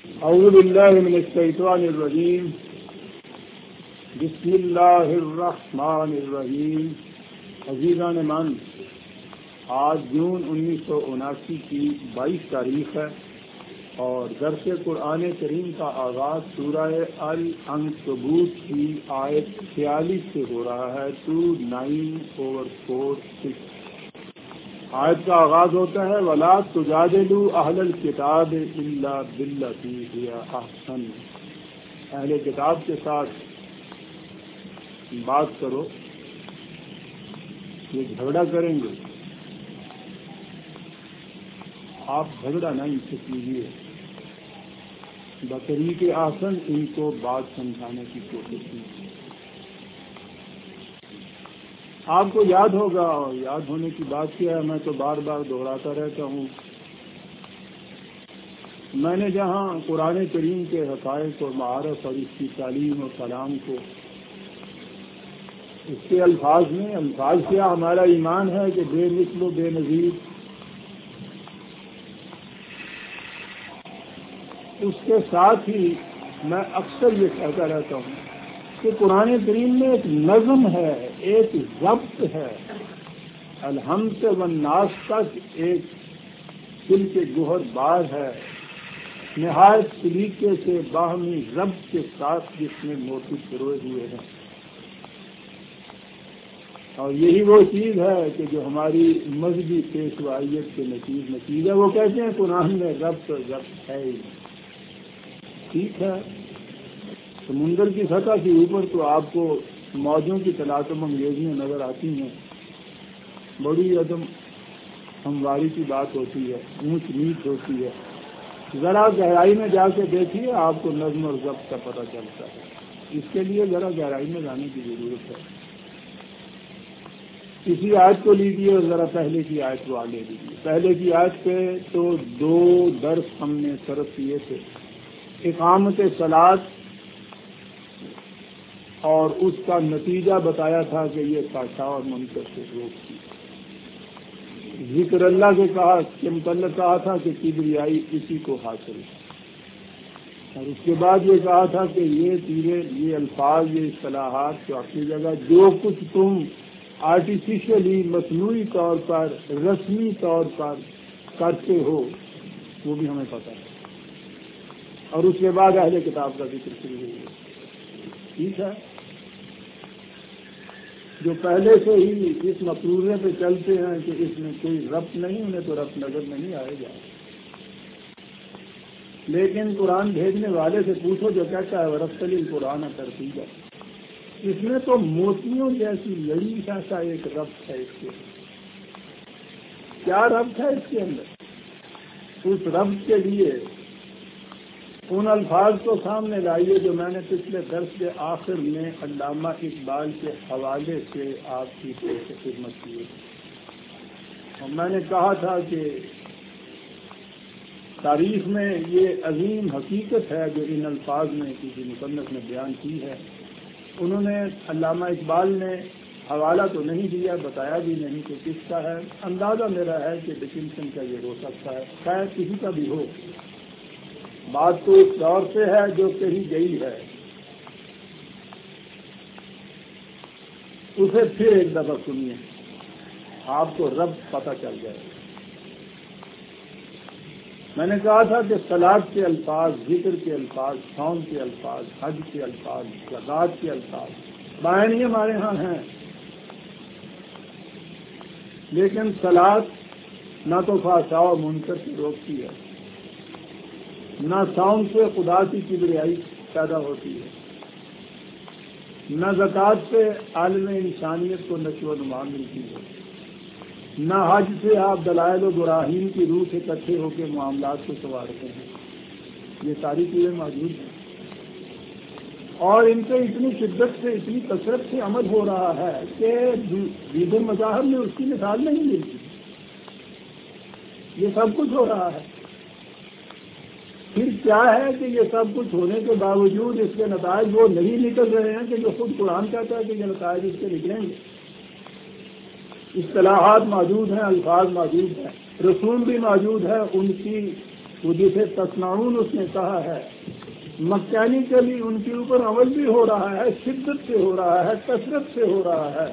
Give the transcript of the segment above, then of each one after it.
اعوذ باللہ من الشیطان الرجیم بسم اللہ الرحمن الرحیم. عزیزان من، آج جون 1979 کی 22 تاریخ ہے اور درس قرآن کریم کا آغاز سورہ العنکبوت کی آیت 46 سے ہو رہا ہے. 29/4/6 آیت کا آغاز ہوتا ہے وَلَا تُجَادِلُوا أَهْلَ الْكِتَابِ إِلَّا بِالَّتِي هِيَ أَحْسَنُ. اہل کتاب کے ساتھ بات کرو، یہ جھگڑا کریں گے، آپ جھگڑا نہ ان سے کیجیے، بطریق احسن ان کو بات سمجھانے کی کوشش کیجیے. آپ کو یاد ہوگا، اور یاد ہونے کی بات کیا ہے، میں تو بار بار دہراتا رہتا ہوں، میں نے جہاں قرآن کریم کے حقائق اور معارف اور اس کی تعلیم اور کلام کو اس کے الفاظ کیا ہمارا ایمان ہے کہ بے مثل و بے نظیر، اس کے ساتھ ہی میں اکثر یہ کہتا رہتا ہوں کہ قرآن کریم میں ایک نظم ہے، ایک ضبط ہے، الحمد والناس تک ایک دل کے گوہر بار ہے، نہایت سلیقے سے باہمی ضبط کے ساتھ جس میں موتی پروئے ہوئے ہیں. اور یہی وہ چیز ہے کہ جو ہماری مذہبی پیشوائیت کے نتیجہ وہ کہتے ہیں قرآن میں ضبط ہے. ٹھیک ہے، سمندر کی سطح کے اوپر تو آپ کو موجوں کی تلاطم انگیزیاں نظر آتی ہیں، بڑی عدم ہمواری کی بات ہوتی ہے، اونچ نیچ ہوتی ہے. ذرا گہرائی میں جا کے دیکھیے، آپ کو نظم اور ضبط کا پتہ چلتا ہے. اس کے لیے ذرا گہرائی میں جانے کی ضرورت ہے. اسی آیت کو لیجیے اور ذرا پہلے کی آیت کو آگے لیجیے. پہلے کی آیت پہ تو 2 درس ہم نے صرف کیے تھے، اقامت صلاۃ اور اس کا نتیجہ بتایا تھا کہ یہ فحشاء اور منکر سے روکتی. ذکر اللہ کے متعلق کہا تھا کہ کبریائی اسی کو حاصل ہے، اور اس کے بعد یہ کہا تھا کہ یہ چیزیں، یہ الفاظ، یہ اصطلاحات تو اپنی جگہ، جو کچھ تم آرٹیفیشلی مصنوعی طور پر رسمی طور پر کرتے ہو وہ بھی ہمیں پتہ ہے. اور اس کے بعد اہل کتاب کا ذکر شروع ہو گیا. ٹھیک ہے، جو پہلے سے ہی اس مفروضے پہ چلتے ہیں کہ اس میں کوئی ربط نہیں، انہیں تو ربط نظر نہیں آئے گا. لیکن قرآن بھیجنے والے سے پوچھو جو کہتا ہے ورتل القرآن ترتیلا، اس میں تو موتیوں جیسی لڑی ایسا ایک ربط ہے. اس کے کیا ربط ہے اس کے اندر؟ اس ربط کے لیے ان الفاظ کو سامنے لائیے جو میں نے پچھلے درس کے آخر میں علامہ اقبال کے حوالے سے آپ کی پیش خدمت کی. اور میں نے کہا تھا کہ تاریخ میں یہ عظیم حقیقت ہے جو ان الفاظ میں کسی مصنف نے بیان کی ہے. انہوں نے، علامہ اقبال نے حوالہ تو نہیں دیا، بتایا بھی نہیں کہ کس کا ہے. اندازہ میرا ہے کہ ڈکنسن کا یہ ہو سکتا ہے، شاید کسی کا بھی ہو. بات تو اس دور سے ہے جو کہی گئی ہے. اسے پھر ایک دفعہ سنیے، آپ کو ربط پتہ چل جائے. میں نے کہا تھا کہ صلاۃ کے الفاظ، ذکر کے الفاظ، صوم کے الفاظ، حج کے الفاظ، زکوٰۃ کے الفاظ بائن ہی ہمارے ہاں ہیں. لیکن صلاۃ نہ تو فحشاء و منکر سے روکتی ہے، نہ صوم سے خدا کی کبریائی پیدا ہوتی ہے، نہ زکوٰۃ سے عالم انسانیت کو نشو و نما ملتی ہے، نہ حج سے آپ دلائل و براہین کی روح سے اکٹھے ہو کے معاملات کو سنوارتے ہیں. یہ ساری چیزیں موجود ہیں اور ان سے اتنی شدت سے، اتنی کثرت سے عمل ہو رہا ہے کہ دیگر مذاہب میں اس کی مثال نہیں ملتی. یہ سب کچھ ہو رہا ہے. پھر کیا ہے کہ یہ سب کچھ ہونے کے باوجود اس کے نتائج وہ نہیں نکل رہے ہیں کہ جو خود قرآن کہتا ہے کہ یہ نتائج اس کے نکلیں گے. اصطلاحات موجود ہیں، الفاظ موجود ہیں، رسوم بھی موجود ہے، ان کی وہ جسے تصنعون اس نے کہا ہے، مکینیکلی ان کے اوپر عمل بھی ہو رہا ہے، شدت سے ہو رہا ہے، کثرت سے ہو رہا ہے،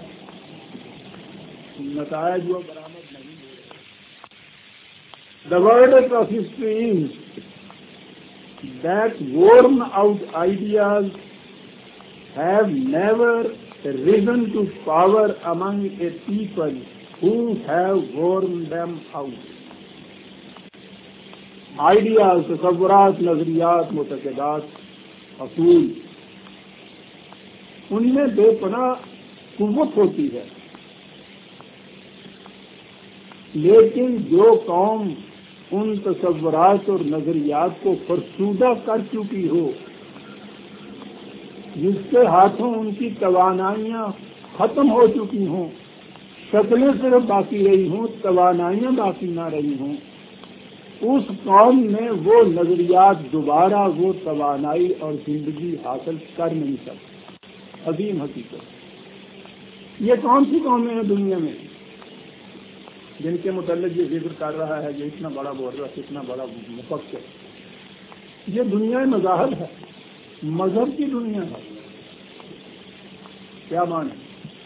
نتائج وہ برآمد نہیں ہو رہے۔ The verdict of history is that worn out ideas have never risen to power among a people who have worn them out. Ideas, تصورات، نظریات، معتقدات، اصول، ان میں بے پناہ قوت ہوتی ہے، لیکن جو قوم ان تصورات اور نظریات کو فرسودہ کر چکی ہو، جس کے ہاتھوں ان کی توانائیاں ختم ہو چکی ہوں، شکلیں صرف باقی رہی ہوں، توانائیاں باقی نہ رہی ہوں، اس قوم میں وہ نظریات دوبارہ وہ توانائی اور زندگی حاصل کر نہیں سکتی۔ عظیم حقیقت۔ یہ کون سی قومیں ہیں دنیا میں جن کے متعلق یہ ذکر کر رہا ہے، یہ اتنا بڑا مورخ، اتنا بڑا مفکر؟ یہ دنیا مذاہب ہے، مذہب کی دنیا ہے۔ کیا معنی؟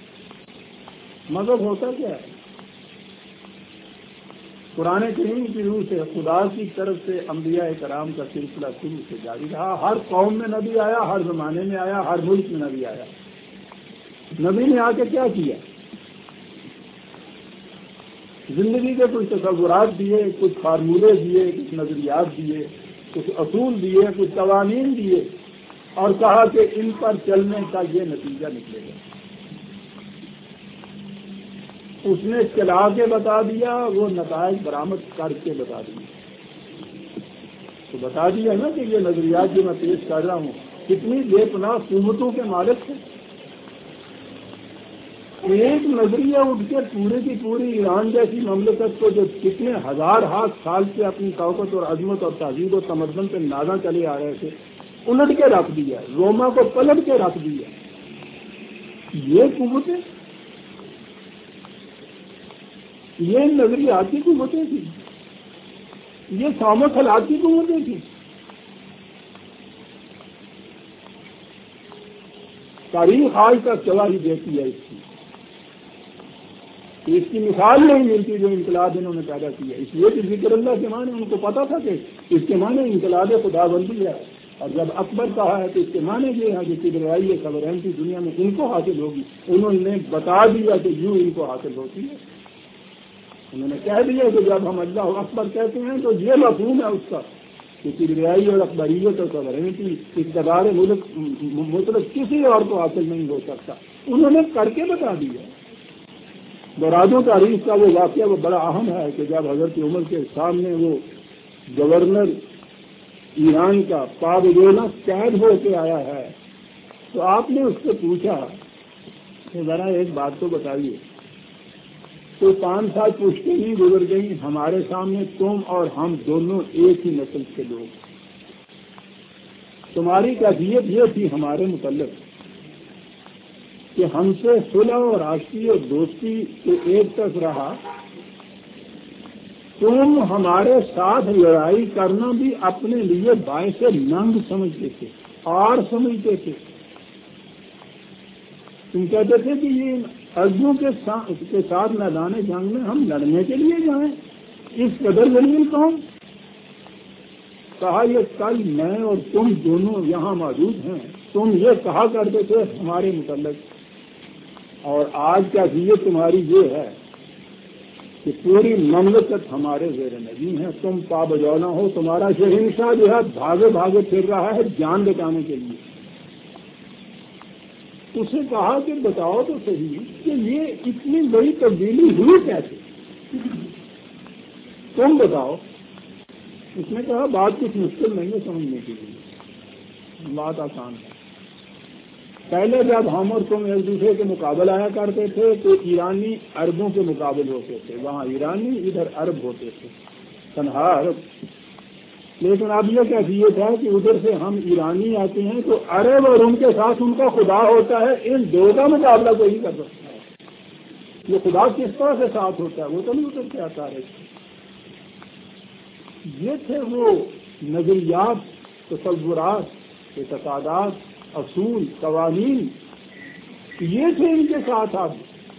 مذہب ہوتا کیا ہے؟ قرآن کریم کی روح سے خدا کی طرف سے انبیاء کرام کا سلسلہ شروع سے جاری رہا۔ ہر قوم میں نبی آیا، ہر زمانے میں آیا، ہر ملک میں نبی آیا۔ نبی نے آ کے کیا کیا؟ زندگی کے کچھ تصورات دیے، کچھ فارمولے دیے، کچھ نظریات دیے، کچھ اصول دیے، کچھ قوانین دیے، اور کہا کہ ان پر چلنے کا یہ نتیجہ نکلے گا۔ اس نے چلا کے بتا دیا، وہ نتائج برآمد کر کے بتا دیا۔ تو بتا دیا نا کہ یہ نظریات جو میں پیش کر رہا ہوں کتنی بے پناہ قوتوں کے مالک تھے۔ ایک نظریہ اٹھ کے پورے کی پوری ایران جیسی مملکت کو جو کتنے ہزار سال سے اپنی طاقت اور عظمت اور تہذیب و تمدن پہ نازاں چلے آ رہے تھے، الٹ کے رکھ دیا، روما کو پلٹ کے رکھ دیا۔ یہ قوتیں، یہ نظریاتی قوتیں تھیں، یہ سام و خلاتی قوتیں تھیں۔ تاریخ آج تک گواہی دیتی ہے اس کی مثال نہیں ملتی جو انقلاب انہوں نے پیدا کیا۔ اس لیے کہ ذکر اللہ کے معنی ان کو پتا تھا کہ اس کے معنی انقلاب خدا بندی ہے، اور جب اکبر کہا ہے تو اس کے معنی یہ ہے کہ کبریائی سورین کی دنیا میں ان کو حاصل ہوگی۔ انہوں نے بتا دیا کہ یوں ان کو حاصل ہوتی ہے۔ انہوں نے کہہ دیا کہ جب ہم اللہ اکبر کہتے ہیں تو یہ مفہوم ہے اس کا کہ کبریائی اور اکبریت اور سورینٹی اقتدار مطلب کسی اور کو حاصل نہیں ہو سکتا۔ انہوں نے کر کے بتا دیا۔ دورادوں تاریخ کا وہ واقعہ وہ بڑا اہم ہے کہ جب حضرت عمر کے سامنے وہ گورنر ایران کا پابجولہ قید ہو کے آیا ہے، تو آپ نے اس سے پوچھا کہ ذرا ایک بات تو بتائیے، تو 5 سال پوچھتے نہیں گزر گئی، ہمارے سامنے تم اور ہم دونوں ایک ہی نسل کے لوگ، تمہاری کیفیت یہ تھی ہمارے متعلق کہ ہم سے صلح اور آشتی اور دوستی کے ایک طرف رہا، تم ہمارے ساتھ لڑائی کرنا بھی اپنے لیے باعث ننگ سمجھتے تھے اور سمجھتے تھے۔ تم کہتے تھے کہ یہ عربوں کے ساتھ میدان جنگ میں ہم لڑنے کے لیے جائیں، اس قدر ذلیل قوم۔ کہا یہ کل میں اور تم دونوں یہاں موجود ہیں، تم یہ کہا کرتے تھے ہمارے متعلق، اور آج کیفیت تمہاری یہ ہے کہ پوری مملکت ہمارے زیر نظر ہے، تم پابجولہ ہو، تمہارا شہنشاہ جو ہے بھاگے بھاگے پھر رہا ہے جان بچانے کے لیے۔ اسے کہا کہ بتاؤ تو صحیح کہ یہ اتنی بڑی تبدیلی ہوئی کیسے، تم بتاؤ۔ اس نے کہا بات کچھ مشکل نہیں ہے سمجھنے کے لیے، بات آسان ہے۔ پہلے جب ہم اور تم ایک دوسرے کے مقابل آیا کرتے تھے تو ایرانی عربوں کے مقابل ہوتے تھے، وہاں ایرانی ادھر عرب ہوتے تھے، تنہا عرب۔ لیکن اب یہ کیفیت ہے کہ ادھر سے ہم ایرانی آتے ہیں تو عرب اور ان کے ساتھ ان کا خدا ہوتا ہے، ان دو کا مقابلہ کوئی نہیں کر سکتا ہے۔ یہ خدا کس طرح سے ساتھ ہوتا ہے وہ تو نہیں اتر کے آتا ہے۔ یہ تھے وہ نظریات، تصورات، اعتقادات، اصول، قوانین، یہ تھے ان کے ساتھ آپ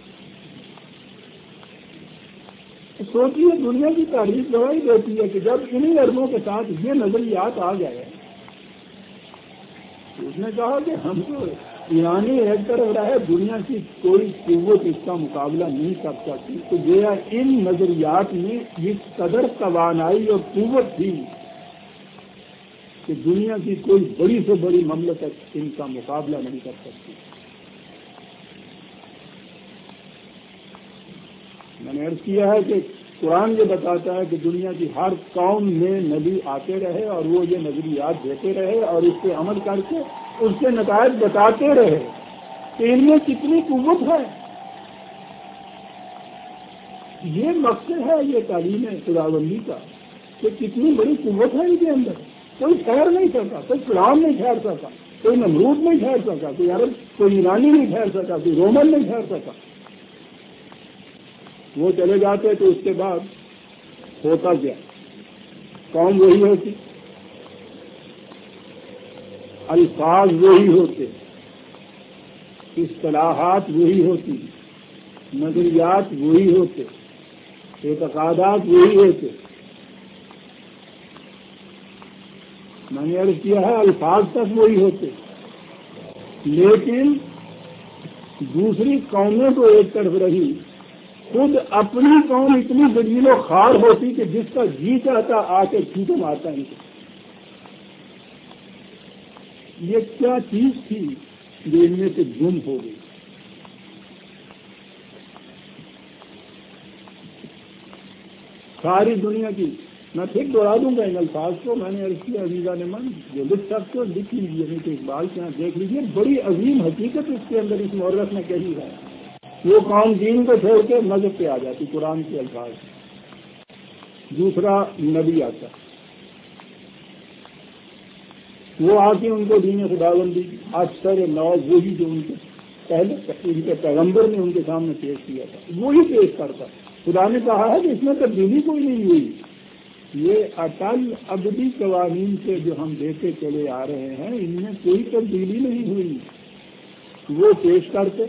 سوچیے دنیا کی تاریخ گواہی دیتی ہے کہ جب انہی اربوں کے ساتھ یہ نظریات آ گئے تو اس نے کہا کہ ہم تو ایرانی ایک طرف رہے، دنیا کی کوئی قوت اس کا مقابلہ نہیں کر سکتی، تو یہ ان نظریات میں اس قدر توانائی اور قوت تھی کہ دنیا کی کوئی بڑی سے بڑی مملکت ان کا مقابلہ نہیں کر سکتی۔ میں نے عرض کیا ہے کہ قرآن یہ بتاتا ہے کہ دنیا کی ہر قوم میں نبی آتے رہے اور وہ یہ نظریات دیتے رہے اور اس پہ عمل کر کے اس کے نتائج بتاتے رہے کہ ان میں کتنی قوت ہے۔ یہ مقصد ہے یہ تعلیم خداوندی کا کہ کتنی بڑی قوت ہے ان کے اندر، کوئی ٹھہر نہیں سکا، کوئی فرعون نہیں ٹھہر سکا، کوئی نمرود نہیں ٹھہر سکا، کوئی عرب، کوئی ایرانی نہیں ٹھہر سکا، کوئی رومن نہیں ٹھہر سکا۔ وہ چلے جاتے تو اس کے بعد ہوتا کیا؟ قوم وہی ہوتی، الفاظ وہی ہوتے، اصطلاحات وہی ہوتی، نظریات وہی ہوتے، اعتقادات وہی ہوتے۔ میں نے عرض کیا ہے الفاظ تک وہی ہوتے، لیکن دوسری قومیں تو ایک طرف رہی، خود اپنی قوم اتنی ذلیل و خوار ہوتی کہ جس کا جی چاہتا آ کے چھوٹے مارتا ان کو۔ یہ کیا چیز تھی جو ان میں سے گم ہو گئی؟ ساری دنیا کی، میں پھر دوہرا دوں گا ان الفاظ کو، میں نے عرض کیا عزیزہ نے من جو لکھ سکتے ہو لکھ لیجیے، نہیں تو اقبال کے یہاں دیکھ لیجیے، بڑی عظیم حقیقت اس کے اندر اس مورخ نے کہی ہے۔ وہ قوم دین کو چھوڑ کے مذہب پہ آ جاتی، قرآن کے الفاظ۔ دوسرا نبی آتا، وہ آ کے ان کو دین خداوندی اکثر نو وہی جو ان کے پہلے ان کے پیغمبر نے ان کے سامنے پیش کیا تھا وہی پیش کرتا۔ خدا نے کہا ہے کہ اس میں تبدیلی کوئی نہیں ہوئی، یہ اٹل ابدی قوانین سے جو ہم دیتے چلے آ رہے ہیں ان میں کوئی تبدیلی نہیں ہوئی، وہ پیش کرتے۔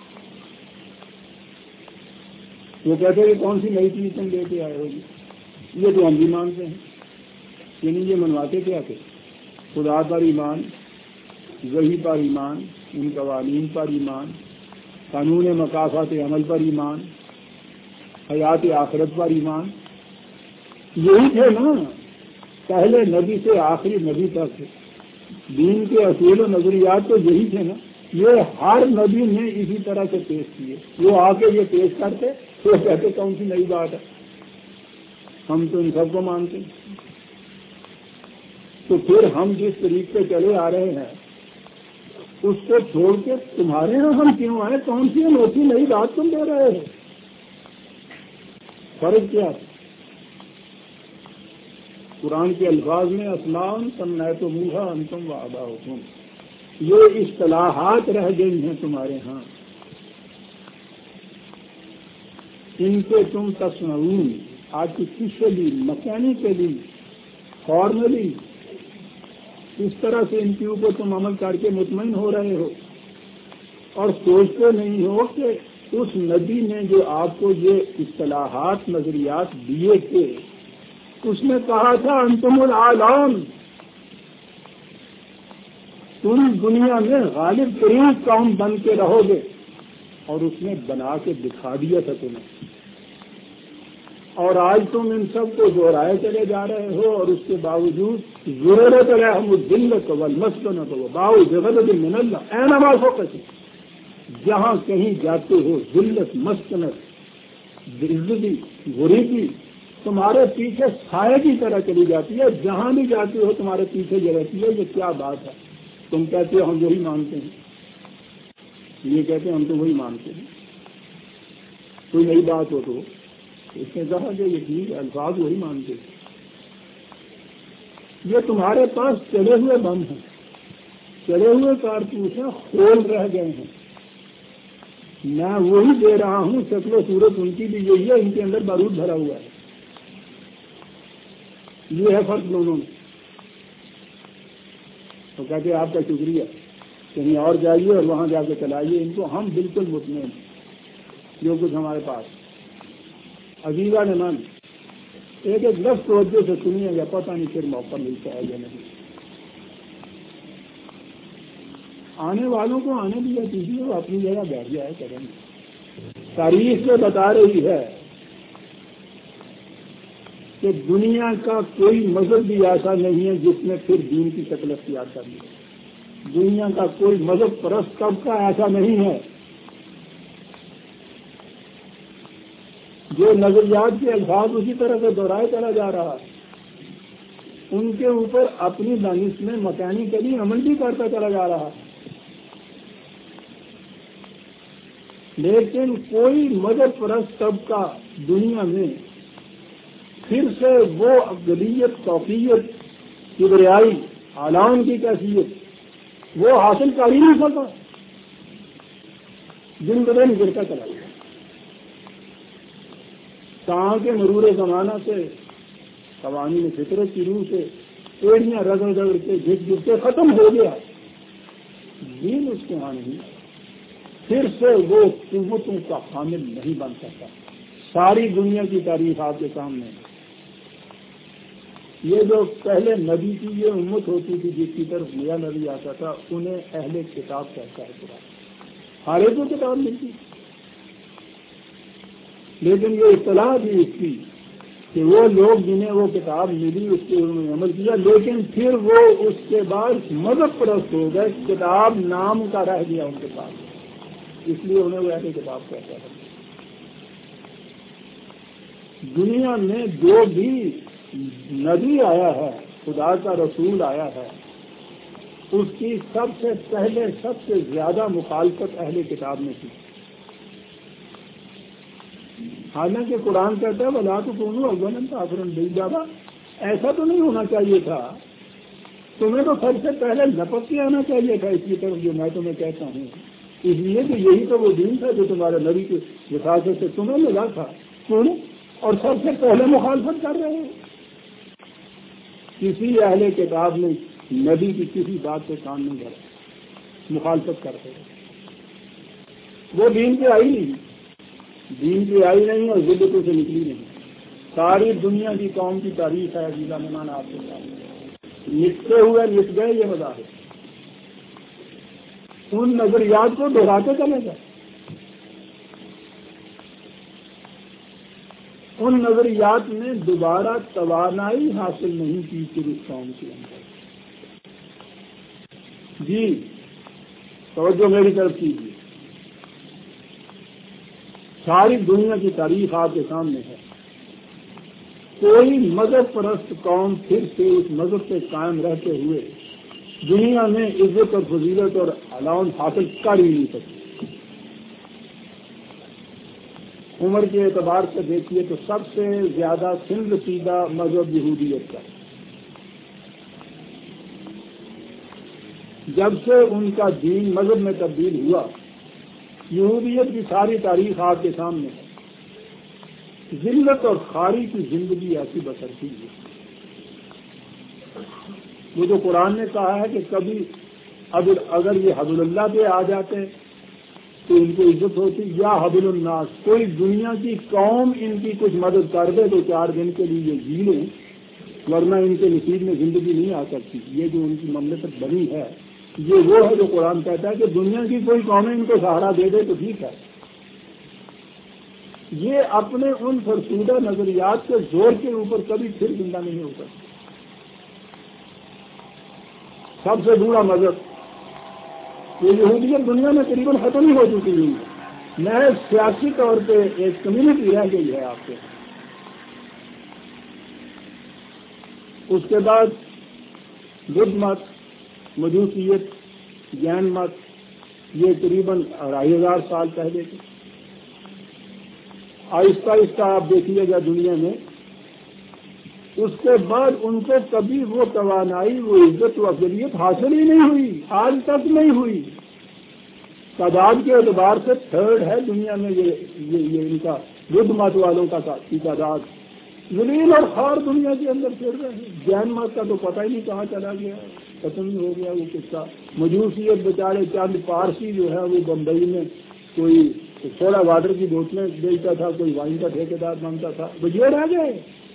وہ کہتے ہیں کہ کون سی نئی چیز تم لے کے آئے ہو؟ یہ تو ہم بھی مانتے ہیں، یعنی یہ منواتے کیا کہ خدا پر ایمان، وحی پر ایمان، ان قوانین پر ایمان، قانون مکافات عمل پر ایمان، حیات آخرت پر ایمان، یہی تھے نا پہلے نبی سے آخری نبی تک دین کے اصول و نظریات تو یہی تھے نا۔ یہ ہر نبی نے اسی طرح سے پیش کیے، وہ آ کے یہ پیش کرتے تو کہتے کون سی نئی بات ہے، ہم تو ان سب کو مانتے ہیں۔ تو پھر ہم جس طریقے سے چلے آ رہے ہیں اس کو چھوڑ کے تمہارے یہاں ہم کیوں آئے؟ کون سی انوکھی نئی بات تم دے رہے ہو؟ فرق کیا ہے؟ قرآن کے الفاظ میں اسلام سمیتموہا انتم وآباؤکم، یہ اصطلاحات رہ گئی ہیں تمہارے ہاں، ان سے تم تصنعون، آرٹیفیشلی، میکینیکلی، فارملی، اس طرح سے ان کے اوپر تم عمل کر کے مطمئن ہو رہے ہو اور سوچتے نہیں ہو کہ اس نبی نے جو آپ کو یہ اصطلاحات نظریات دیے تھے اس نے کہا تھا انتم العالم، تم دنیا میں غالب ترین قوم بن کے رہو گے، اور اس نے بنا کے دکھا دیا تھا تمہیں، اور آج تم ان سب کو دہرائے چلے جا رہے ہو، اور اس کے باوجود ضرورت علیہم الذلۃ والمسکنۃ وباؤوا بغضب من اللہ اینما ثقفتم، جہاں کہیں جاتے ہو ذلت، مسکنت، عزتی، غریبی تمہارے پیچھے سائے کی طرح چلی جاتی ہے، جہاں بھی جاتے ہو تمہارے پیچھے جو رہتی ہے۔ یہ کیا بات ہے؟ تم کہتے ہو ہم وہی مانتے ہیں، یہ کہتے ہیں ہم تو وہی مانتے ہیں، کوئی نئی بات ہو تو اس نے کہا کہ یہ ٹھیک ہے، الفاظ وہی مانتے ہیں، یہ تمہارے پاس چلے ہوئے بم ہیں، چلے ہوئے کارتوس ہیں، خول رہ گئے ہیں، میں وہی دے رہا ہوں، شکل و صورت ان کی بھی یہی ہے، ان کے اندر بارود بھرا ہوا ہے۔ یہ ہے فرق دونوں میں. تو کہتے ہیں آپ کا شکریہ، کہیں اور جائیے اور وہاں جا کے چلائیے ان کو، ہم بالکل مطمئن جو کچھ ہمارے پاس. عزیزہ نے من ایک ایک لفظ توجہ سے سنیے گا، پتہ نہیں پھر موقع ملتا ہے یا نہیں. آنے والوں کو آنے دیا کیجیے، وہ اپنی جگہ بیٹھ جائے کریں گے. تاریخ میں بتا رہی ہے کہ دنیا کا کوئی مذہب بھی ایسا نہیں ہے جس نے پھر دین کی شکل اختیار کر لی. دنیا کا کوئی مذہب پرست طبقہ ایسا نہیں ہے جو نظریات کے الفاظ اسی طرح سے دہرائے چلا جا رہا ہے. ان کے اوپر اپنی دانش میں مکینیکلی عمل بھی کرتا چلا جا رہا ہے. لیکن کوئی مذہب پرست طبقہ دنیا میں پھر سے وہ اقلیت، توقیت، کبریائی، اعلان کی کیفیت وہ حاصل کر ہی نہیں سکتا جن بدن گرتا چلا گیا. کہاں کے مرور زمانہ سے قوانین فطرت کی روح سے ایڑیاں رگڑ رگڑ کے جھک جھک کے ختم ہو گیا. دین اس کے ہاں نہیں، پھر سے وہ قوتوں کا حامل نہیں بن سکتا. ساری دنیا کی تاریخ آپ کے سامنے ہے. یہ جو پہلے نبی کی یہ امت ہوتی تھی جس کی طرف نیا نبی آتا تھا انہیں اہل کتاب کہتا ہے قرآن. ہر ایک کو کتاب ملتی، لیکن یہ اطلاع بھی اس کی کہ وہ لوگ جنہیں وہ کتاب ملی اس کے انہوں نے عمل کیا، لیکن پھر وہ اس کے بعد مذہب پرست ہو گئے. کتاب نام کا رہ گیا ان کے پاس، اس لیے انہیں وہ اہل کتاب کہتا ہے. دنیا میں جو بھی نبی آیا ہے، خدا کا رسول آیا ہے، اس کی سب سے پہلے سب سے زیادہ مخالفت اہل کتاب نے کی. حالانکہ قرآن کہتا ہے وَلَا تَكُونُوا أَوَّلَ كَافِرٍ بِالْجَابَ، ایسا تو نہیں ہونا چاہیے تھا. تمہیں تو سب سے پہلے لپک کے آنا چاہیے تھا اس کی طرف جو میں تمہیں کہتا ہوں. اس لیے کہ یہی تو وہ دین تھا جو تمہارے نبی کی وفاقت سے تمہیں ملا تھا. کیوں؟ اور سب سے پہلے مخالفت کر رہے ہیں. کسی اہل کتاب نے نبی کی کسی بات سے کام نہیں کرا، مخالفت کرتے ہیں. وہ دین پہ آئی نہیں، دین پہ آئی نہیں اور ذلتوں سے نکلی نہیں. ساری دنیا کی قوم کی تاریخ ہے عزیزہ مہمان آپ کے سامنے. نکتے ہوئے نک گئے یہ مذاہب، ان نظریات کو دہراتے چلے گئے. ان نظریات نے دوبارہ توانائی حاصل نہیں کی پھر اس قوم کے اندر. جی توجہ میری طرف کیجیے. ساری دنیا کی تاریخ آپ کے سامنے ہے. کوئی مذہب پرست قوم پھر سے اس مذہب سے قائم رہتے ہوئے دنیا میں عزت اور فضیلت اور علام حاصل کر ہی نہیں سکتی. عمر کے اعتبار سے دیکھیے تو سب سے زیادہ سن رسیدہ مذہب یہودیت کا. جب سے ان کا دین مذہب میں تبدیل ہوا، یہودیت کی ساری تاریخ آپ کے سامنے ہے. ذلت اور خاری کی زندگی ایسی بسر کی ہے. وہ جو قرآن نے کہا ہے کہ کبھی اگر یہ حبل اللہ پہ آ جاتے تو ان کو عزت ہوتی، یا حبل الناس، کوئی دنیا کی قوم ان کی کچھ مدد کر دے تو 4 دن کے لیے یہ جی لیں، ورنہ ان کے نصیب میں زندگی نہیں آ سکتی. یہ جو ان کی مملکت بنی ہے یہ وہ ہے جو قرآن کہتا ہے کہ دنیا کی کوئی قومیں ان کو سہارا دے دے تو ٹھیک ہے. یہ اپنے ان فرسودہ نظریات کے زور کے اوپر کبھی پھر زندہ نہیں ہوتا. سب سے بڑا مذہب یہ یہودیت دنیا میں تقریباً ختم ہی ہو چکی ہے. محض سیاسی طور پہ ایک کمیونٹی رہ گئی ہے آپ کے. اس کے بعد بدھ مت، مجوسیت، جین مت، یہ تقریباً 2500 سال پہلے کے. آہستہ آہستہ آپ دیکھیے گا دنیا میں اس کے بعد ان کو کبھی وہ توانائی، وہ عزت و افضلیت حاصل ہی نہیں ہوئی، آج تک نہیں ہوئی. تعداد کے اعتبار سے 3rd ہے دنیا میں یہ ان کا بدھ مت والوں کی تعداد. ذلیل اور خوار دنیا کے اندر پھر رہے ہیں. جین مت کا تو پتہ ہی نہیں کہاں چلا گیا، ختم ہی ہو گیا وہ قصہ. مجوسیت بیچارے چند پارسی جو ہے وہ بمبئی میں کوئی سوڈا واٹر کی بوتلیں بیچتا تھا، کوئی وائن کا ٹھیکیدار بنتا تھا، وہ یہ رہ گئے.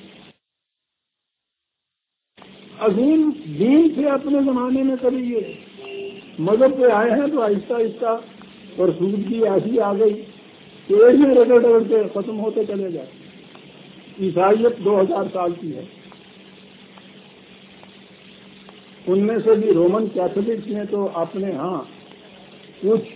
عظیم دین تھے اپنے زمانے میں. کبھی یہ مذہب پہ آئے ہیں تو آہستہ آہستہ فرسودگی ایسی آ گئی کہ ایک میں رگڑ رگڑ کے ختم ہوتے چلے گئے. عیسائیت 2000 سال کی ہے. ان میں سے بھی رومن کیتھولکس نے تو اپنے ہاں کچھ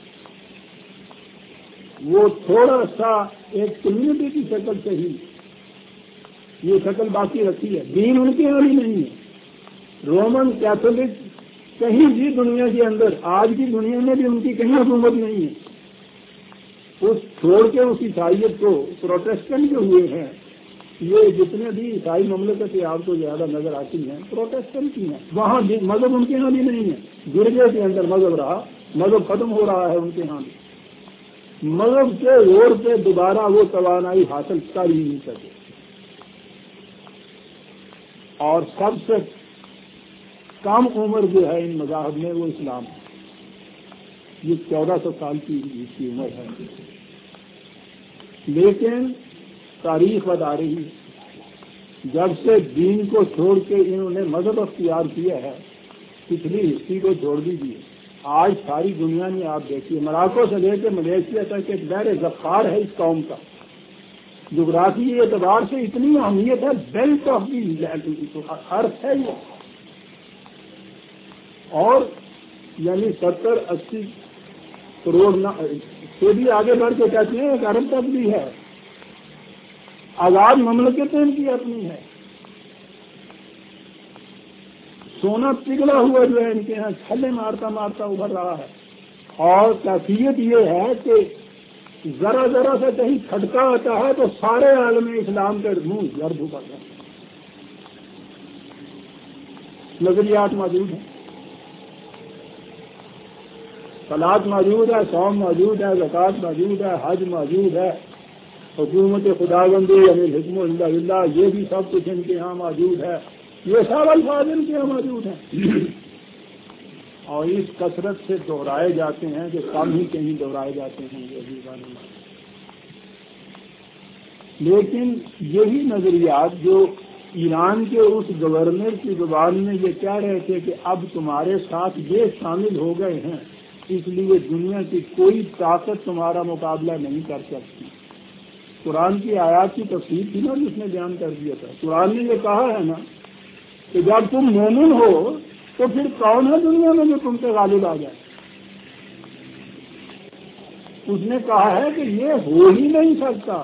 وہ تھوڑا سا ایک کمیونٹی کی شکل سے ہی یہ شکل باقی رکھی ہے. دین ان کے یہاں بھی نہیں ہے. رومن کیتھولک کہیں بھی دنیا کے اندر آج کی دنیا میں بھی ان کی کہیں حکومت نہیں ہے. اس چھوڑ کے اس عیسائیت کو پروٹیسٹنٹ جو ہوئے ہیں، یہ جتنے بھی عیسائی مملکتیں آپ کو زیادہ نظر آتی ہیں پروٹیسٹنٹ کی ہیں. وہاں بھی مذہب ان کے یہاں بھی نہیں ہے. گرجے کے اندر مذہب رہا، مذہب ختم ہو رہا ہے ان کے یہاں بھی. مذہب کے زور پہ دوبارہ وہ توانائی حاصل کر ہی نہیں سکے. اور سب سے کم عمر جو ہے ان مذاہب میں وہ اسلام ہے. یہ 1400 سال کی اس کی عمر ہے. لیکن تاریخ بتا رہی ہے جب سے دین کو چھوڑ کے انہوں نے مذہب اختیار کیا ہے، پچھلی ہسٹری کو چھوڑ دیجیے. آج ساری دنیا میں آپ دیکھیے، مراکو سے لے کے ملیشیا تک ایک بحر ذخار ہے اس قوم کا. جغرافی اعتبار سے اتنی اہمیت ہے، بیلٹ آف دی ارتھ ہے یہ. اور یعنی 70-80 کروڑ سے بھی آگے بڑھ کے کہتے ہیں ایک ارب تک بھی ہے. آزاد مملکتیں ان کی اپنی ہے. سونا پگھلا ہوا جو ہے ان کے یہاں چھلے مارتا مارتا ابھر رہا ہے. اور کیفیت یہ ہے کہ ذرا ذرا سے کہیں کھٹکا آتا ہے تو سارے عالم اسلام کے منہ گرد ہو پڑتے ہیں. نظریات موجود ہیں، صلاۃ موجود ہے، صوم موجود ہے، زکوٰۃ موجود ہے، حج موجود ہے، حکومت خداوندی یعنی حکم اللہ، یہ بھی سب کچھ ان کے یہاں موجود ہے. یہ سب الفاظ ان کے یہاں موجود ہیں. اور اس کثرت سے دہرائے جاتے ہیں کہ کم ہی کہیں دہرائے جاتے ہیں یہ بھی بات. لیکن یہی نظریات جو ایران کے اس گورنر کی زبان میں یہ کہہ رہے تھے کہ اب تمہارے ساتھ یہ شامل ہو گئے ہیں، اس لیے دنیا کی کوئی طاقت تمہارا مقابلہ نہیں کر سکتی. قرآن کی آیات کی تفسیر تھی نا جس نے بیان کر دیا تھا. قرآن نے یہ کہا ہے نا کہ جب تم مومن ہو تو پھر کون ہے دنیا میں جو تم سے غالب آ جائے. اس نے کہا ہے کہ یہ ہو ہی نہیں سکتا.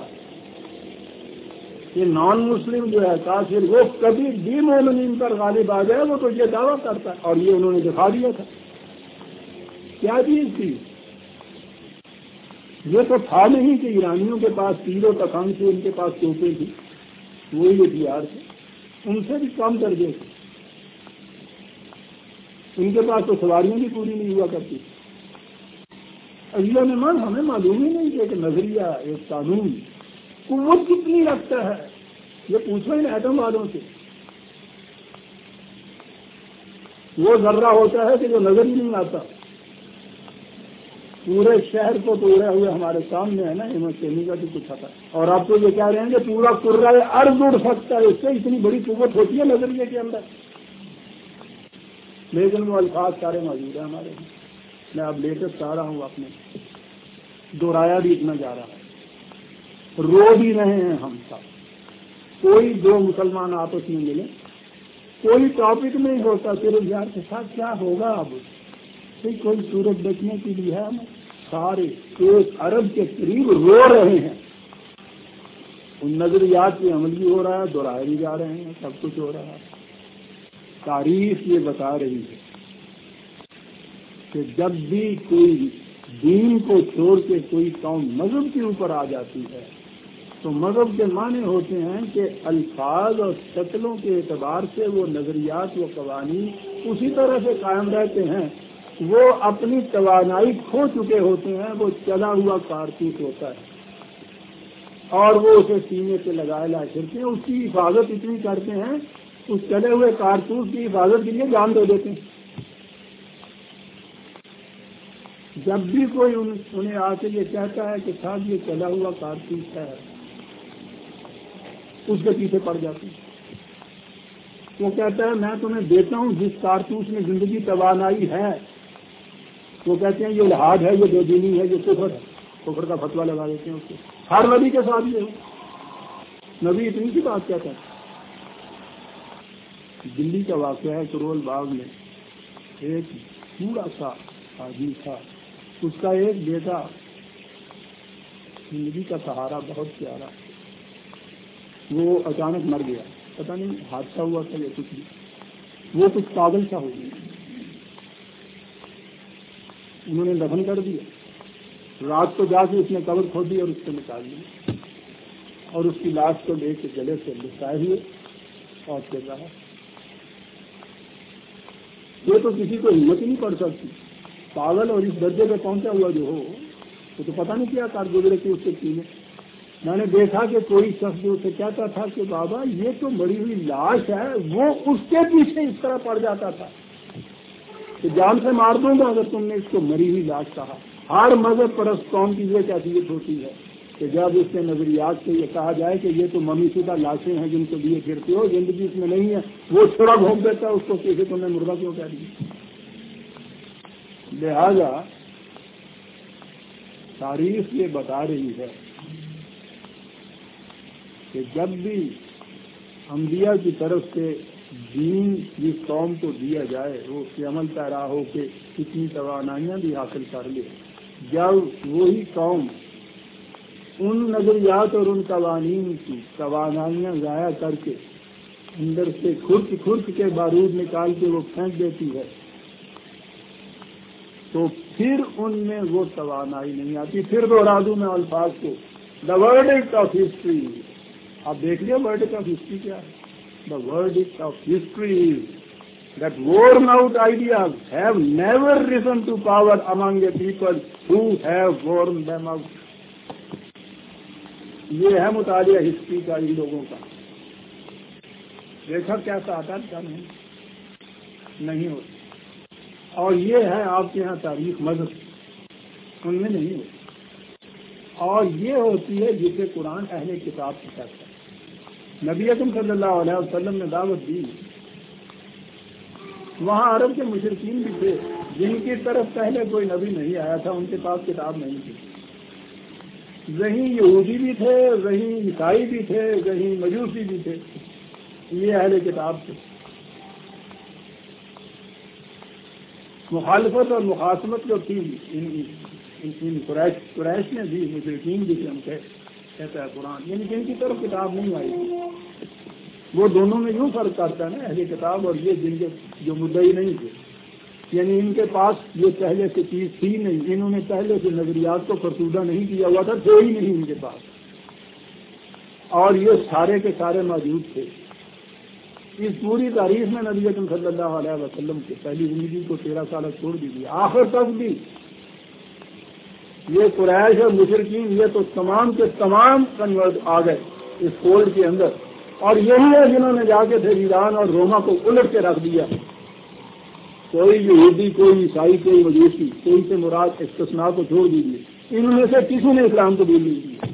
یہ نان مسلم جو ہے کافر وہ کبھی بھی مومنین پر غالب آ جائے، وہ تو یہ دعویٰ کرتا ہے. اور یہ انہوں نے دکھا دیا تھا. کیا چیز تھی؟ یہ تو تھا نہیں کہ ایرانیوں کے پاس تیر و تفنگ تھی، ان کے پاس توپیں تھی، وہی ہتھیار تھے. ان سے بھی کم درجے تھے. ان کے پاس تو سواریاں بھی پوری نہیں ہوا کرتی. اگلے میں ہمیں معلوم ہی نہیں کہ ایک نظریہ، ایک قانون قوت کتنی رکھتا ہے. یہ پوچھو ان ایٹم والوں سے. وہ ذرہ ہوتا ہے کہ جو نظر ہی نہیں آتا. پورے شہر کو توڑے ہوئے ہمارے سامنے ہے نا، ہمت کا بھی کچھ آتا. اور آپ تو یہ کہہ رہے ہیں کہ پورا کرہ ارض اڑ سکتا ہے. اس سے اتنی بڑی قوت ہوتی ہے نظریے کے اندر. لیکن وہ الفاظ سارے موجود ہیں ہمارے یہاں. میں اب لیٹسٹ آ رہا ہوں، اپنے دوہرایا بھی اتنا جا رہا ہے. رو بھی رہے ہیں ہم سب. کوئی دو مسلمان آپس میں ملے، کوئی ٹاپک نہیں ہوتا صرف یار کے ساتھ کیا ہوگا. اب کوئی صورت بچنے کے لیے ہے. ہم سارے 1 ارب کے قریب رو رہے ہیں. ان نظریات پہ عمل بھی ہو رہا ہے، دوہرائے بھی جا رہے ہیں، سب کچھ ہو رہا ہے. تاریخ یہ بتا رہی ہے کہ جب بھی کوئی دین کو چھوڑ کے کوئی قوم مذہب کے اوپر آ جاتی ہے تو مذہب کے معنی ہوتے ہیں کہ الفاظ اور شکلوں کے اعتبار سے وہ نظریات و قوانین اسی طرح سے قائم رہتے ہیں. وہ اپنی توانائی کھو چکے ہوتے ہیں. وہ چلا ہوا کارتوس ہوتا ہے. اور وہ اسے سینے سے لگائے لا کرتے ہیں، اس کی حفاظت اتنی کرتے ہیں، اس چلے ہوئے کارتوس کی حفاظت کے لیے جان دے دیتے ہیں۔ جب بھی کوئی انہیں آ کے یہ کہتا ہے کہ صاحب یہ چلا ہوا کارتوس ہے، اس کے پیچھے پڑ جاتے ہیں۔ وہ کہتا ہے میں تمہیں دیتا ہوں جس کارتوس میں زندگی توانائی ہے۔ وہ کہتے ہیں یہ الحاد ہے، یہ بے دینی ہے، یہ کفر ہے، کفر کا فتویٰ لگا دیتے ہیں اس کو۔ ہر نبی کے ساتھ یہ ہو، نبی اتنی سی بات کہتا ہے۔ دلی کا واقعہ ہے، کرول باغ میں ایک بوڑھا سا آدمی تھا، اس کا ایک بیٹا زندگی کا سہارا بہت پیارا، وہ اچانک مر گیا، پتہ نہیں حادثہ ہوا تھا یا کچھ بھی، وہ کچھ پاگل سا ہو گیا، انہوں نے دفن کر دیا۔ رات کو جا کے اس نے قبر کھودی اور اس کو نکال لیا، اور اس کی لاش کو لے کے گلے سے لٹکائے ہوئے اور پھر رہا۔ یہ تو کسی کو ہمت ہی نہیں پڑ سکتی، پاگل اور اس درجے پہ پہنچا ہوا جو ہو، وہ تو پتہ نہیں کیا کار گزرے تھے اس کے پینے۔ میں نے دیکھا کہ کوئی شخص جو اسے کہتا تھا کہ بابا یہ تو مری ہوئی لاش ہے، وہ اس کے پیچھے اس طرح پڑ جاتا تھا کہ جان سے مار دوں گا اگر تم نے اس کو مری ہوئی لاش کہا۔ ہر مذہب پرست قوم کی یہ کیفیت ہوتی ہے کہ جب اس کے نظریات سے یہ کہا جائے کہ یہ تو ممی شدہ لاشیں ہیں جن کو لیے پھرتے ہو، زندگی اس میں نہیں ہے، وہ چھوڑا گھونپ دیتا ہے اس کو کہ تم نے مردہ کیوں کہہ دیا۔ لہذا تاریخ یہ بتا رہی ہے کہ جب بھی انبیاء کی طرف سے دین جس قوم کو دیا جائے وہ اس کے عمل پیرا ہو کہ کتنی توانائیاں بھی حاصل کر لے، جب وہی قوم ان نظریات اور ان قوانین کی توانائیاں ضائع کر کے اندر سے کھرچ کے بارود نکال کے وہ پھینک دیتی ہے، تو پھر ان میں وہ توانائی نہیں آتی۔ پھر دوہرا دوں میں الفاظ کو، دا ورڈکٹ آف ہسٹری، آپ دیکھ لیں ورڈکٹ آف ہسٹری کیا ہے۔ The verdict of history is that worn out ideas have never risen to power among a people who have worn them out۔ یہ ہے مطالعہ ہسٹری کا ان لوگوں کا۔ دیکھا کیسا آتا کیا نہیں ہوتا۔ اور یہ ہے آپ کے ہاں تاریخ مذہب، ان میں نہیں ہوتی، اور یہ ہوتی ہے جسے قرآن اہل کتاب سے کہتا ہے۔ نبی اکرم صلی اللہ علیہ وسلم نے دعوت دی، وہاں عرب کے مشرکین بھی تھے جن کی طرف پہلے کوئی نبی نہیں آیا تھا، ان کے پاس کتاب نہیں تھی، وہیں یہودی بھی تھے، وہیں عیسائی بھی تھے، وہیں مجوسی بھی تھے، یہ اہل کتاب تھے۔ مخالفت اور مخاصمت جو تھی ان قریش نے بھی، مشرکین بھی تھے، ہم کہتا ہے قرآن، یعنی جن کی طرف کتاب نہیں آئی، وہ دونوں میں یوں فرق کرتا ہے نا، اہل کتاب اور یہ جن کے جو مدعی نہیں تھے، یعنی ان کے پاس یہ پہلے سے چیز تھی نہیں، انہوں نے پہلے سے نظریات کو فرسودہ نہیں کیا ہوا تھا، کوئی نہیں ان کے پاس، اور یہ سارے کے سارے موجود تھے۔ اس پوری تاریخ میں نبی اکرم صلی اللہ علیہ وسلم کی پہلی زندگی کو 13 سال چھوڑ دیجیے، آخر تک بھی یہ قریش اور مشرکین یہ تو تمام کے تمام کنورٹ آ گئے اس فولڈ کے اندر، اور یہی ہے جنہوں نے جا کے پھر ایران اور روما کو الٹ کے رکھ دیا۔ کوئی یہودی، کوئی عیسائی، کوئی مجوسی، کوئی سے مراد استثناء کو چھوڑ دیجیے، ان میں سے کسی نے اسلام قبول نہیں کیا۔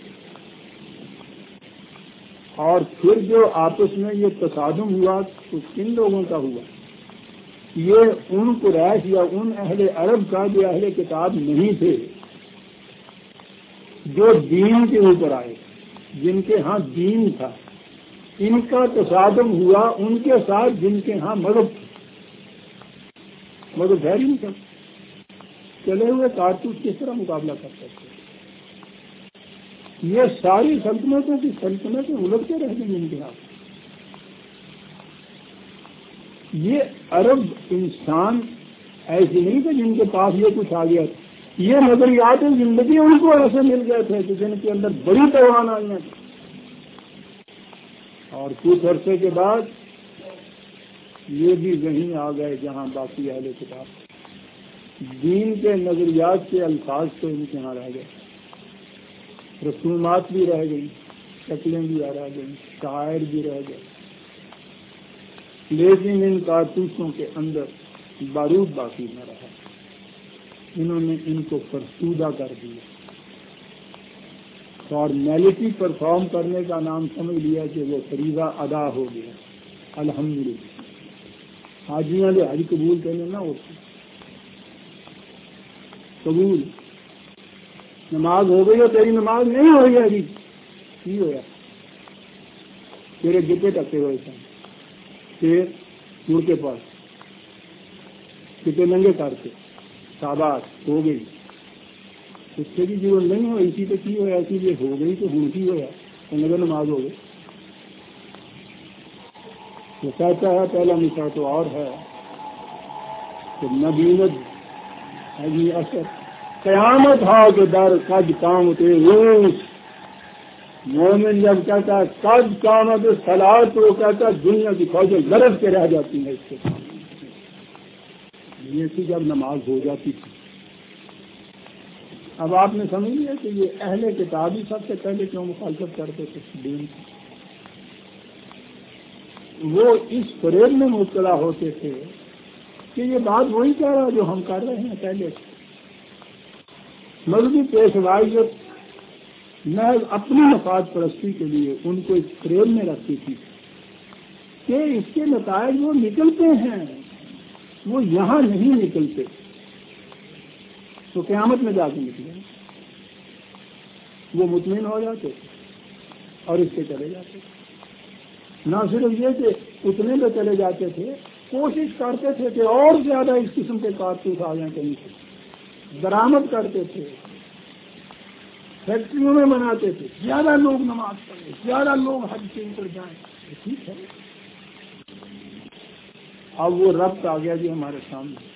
اور پھر جو آپس میں یہ تصادم ہوا تو کن لوگوں کا ہوا؟ یہ ان قریش یا ان اہل عرب کا جو اہل کتاب نہیں تھے، جو دین کے اوپر آئے، جن کے ہاں دین تھا، ان کا تصادم ہوا ان کے ساتھ جن کے ہاں مذہب ہے ہی نہیں سکتے۔ چلے ہوئے کارتوس کس طرح مقابلہ کر سکتے؟ یہ ساری سلطنتوں کی سلطنتیں الجھتے رہ گئی ان کے ہاتھ۔ یہ عرب انسان ایسے نہیں تھے جن کے پاس یہ کچھ آ گیا تھا، یہ نظریات زندگی ان کو ایسے مل گئے تھے کہ جن کے اندر بڑی توانائیاں تھیں، اور کچھ عرصے کے بعد یہ بھی وہیں آ گئے جہاں باقی اہل کتاب، دین کے نظریات کے الفاظ تو ان کے یہاں رہ گئے، رسومات بھی رہ گئی، شکلیں بھی رہ گئی، شاعر بھی رہ گئے، لیکن ان کارتوسوں کے اندر بارود باقی نہ رہا۔ انہوں نے ان کو فرسودہ کر دیا، فارمیلٹی پرفارم کرنے کا نام سمجھ لیا کہ وہ فریضہ ادا ہو گیا۔ الحمدللہ حاجیاں جو حج قبول کرنے نہ ہوتی، قبول نماز ہو گئی اور تیری نماز نہیں ہوئی ابھی کی ہوا، تیرے گٹے ٹکے ہوئے سن، پھر مڑ کے پاس گٹے ننگے کر کے شاباش ہو گئی، اس سے بھی جیون نہیں ہو، اسی پہ کی ہوا، اسی لیے ہو گئی تو ہوں کی ہوا تو نگر نماز ہو گئی۔ وہ کہتا ہے پہلا نشہ تو اور ہے کہ نبیت ابھی اثر قیامت ہا کے در قد قامت روس، مومن جب کہتا ہے قد قامت صلاۃ تو وہ کہتا ہے دنیا کی فوجیں لرز کے رہ جاتی ہیں اس کے سامنے۔ یہ تھی جب نماز ہو جاتی تھی۔ اب آپ نے سمجھ لیا کہ یہ اہل کتاب ہی سب سے پہلے کیوں مخالفت کرتے تھے دین کی؟ وہ اس فریب میں مبتلا ہوتے تھے کہ یہ بات وہی کہہ رہا جو ہم کر رہے ہیں پہلے سے۔ مذہبی پیشوائیت محض اپنی مفاد پرستی کے لیے ان کو اس فریب میں رکھتی تھی کہ اس کے نتائج وہ نکلتے ہیں، وہ یہاں نہیں نکلتے تو قیامت میں جا کے نکلیں، وہ مطمئن ہو جاتے اور اس سے چلے جاتے۔ نہ صرف یہ کہ اتنے میں چلے جاتے تھے، کوشش کرتے تھے کہ اور زیادہ اس قسم کے کارتوس آ جائیں کہیں سے، درآمد کرتے تھے، فیکٹریوں میں بناتے تھے، زیادہ لوگ نماز پڑھیں، زیادہ لوگ حج کے اوپر جائیں۔ ٹھیک ہے، اب وہ ربط آ گیا جی ہمارے سامنے۔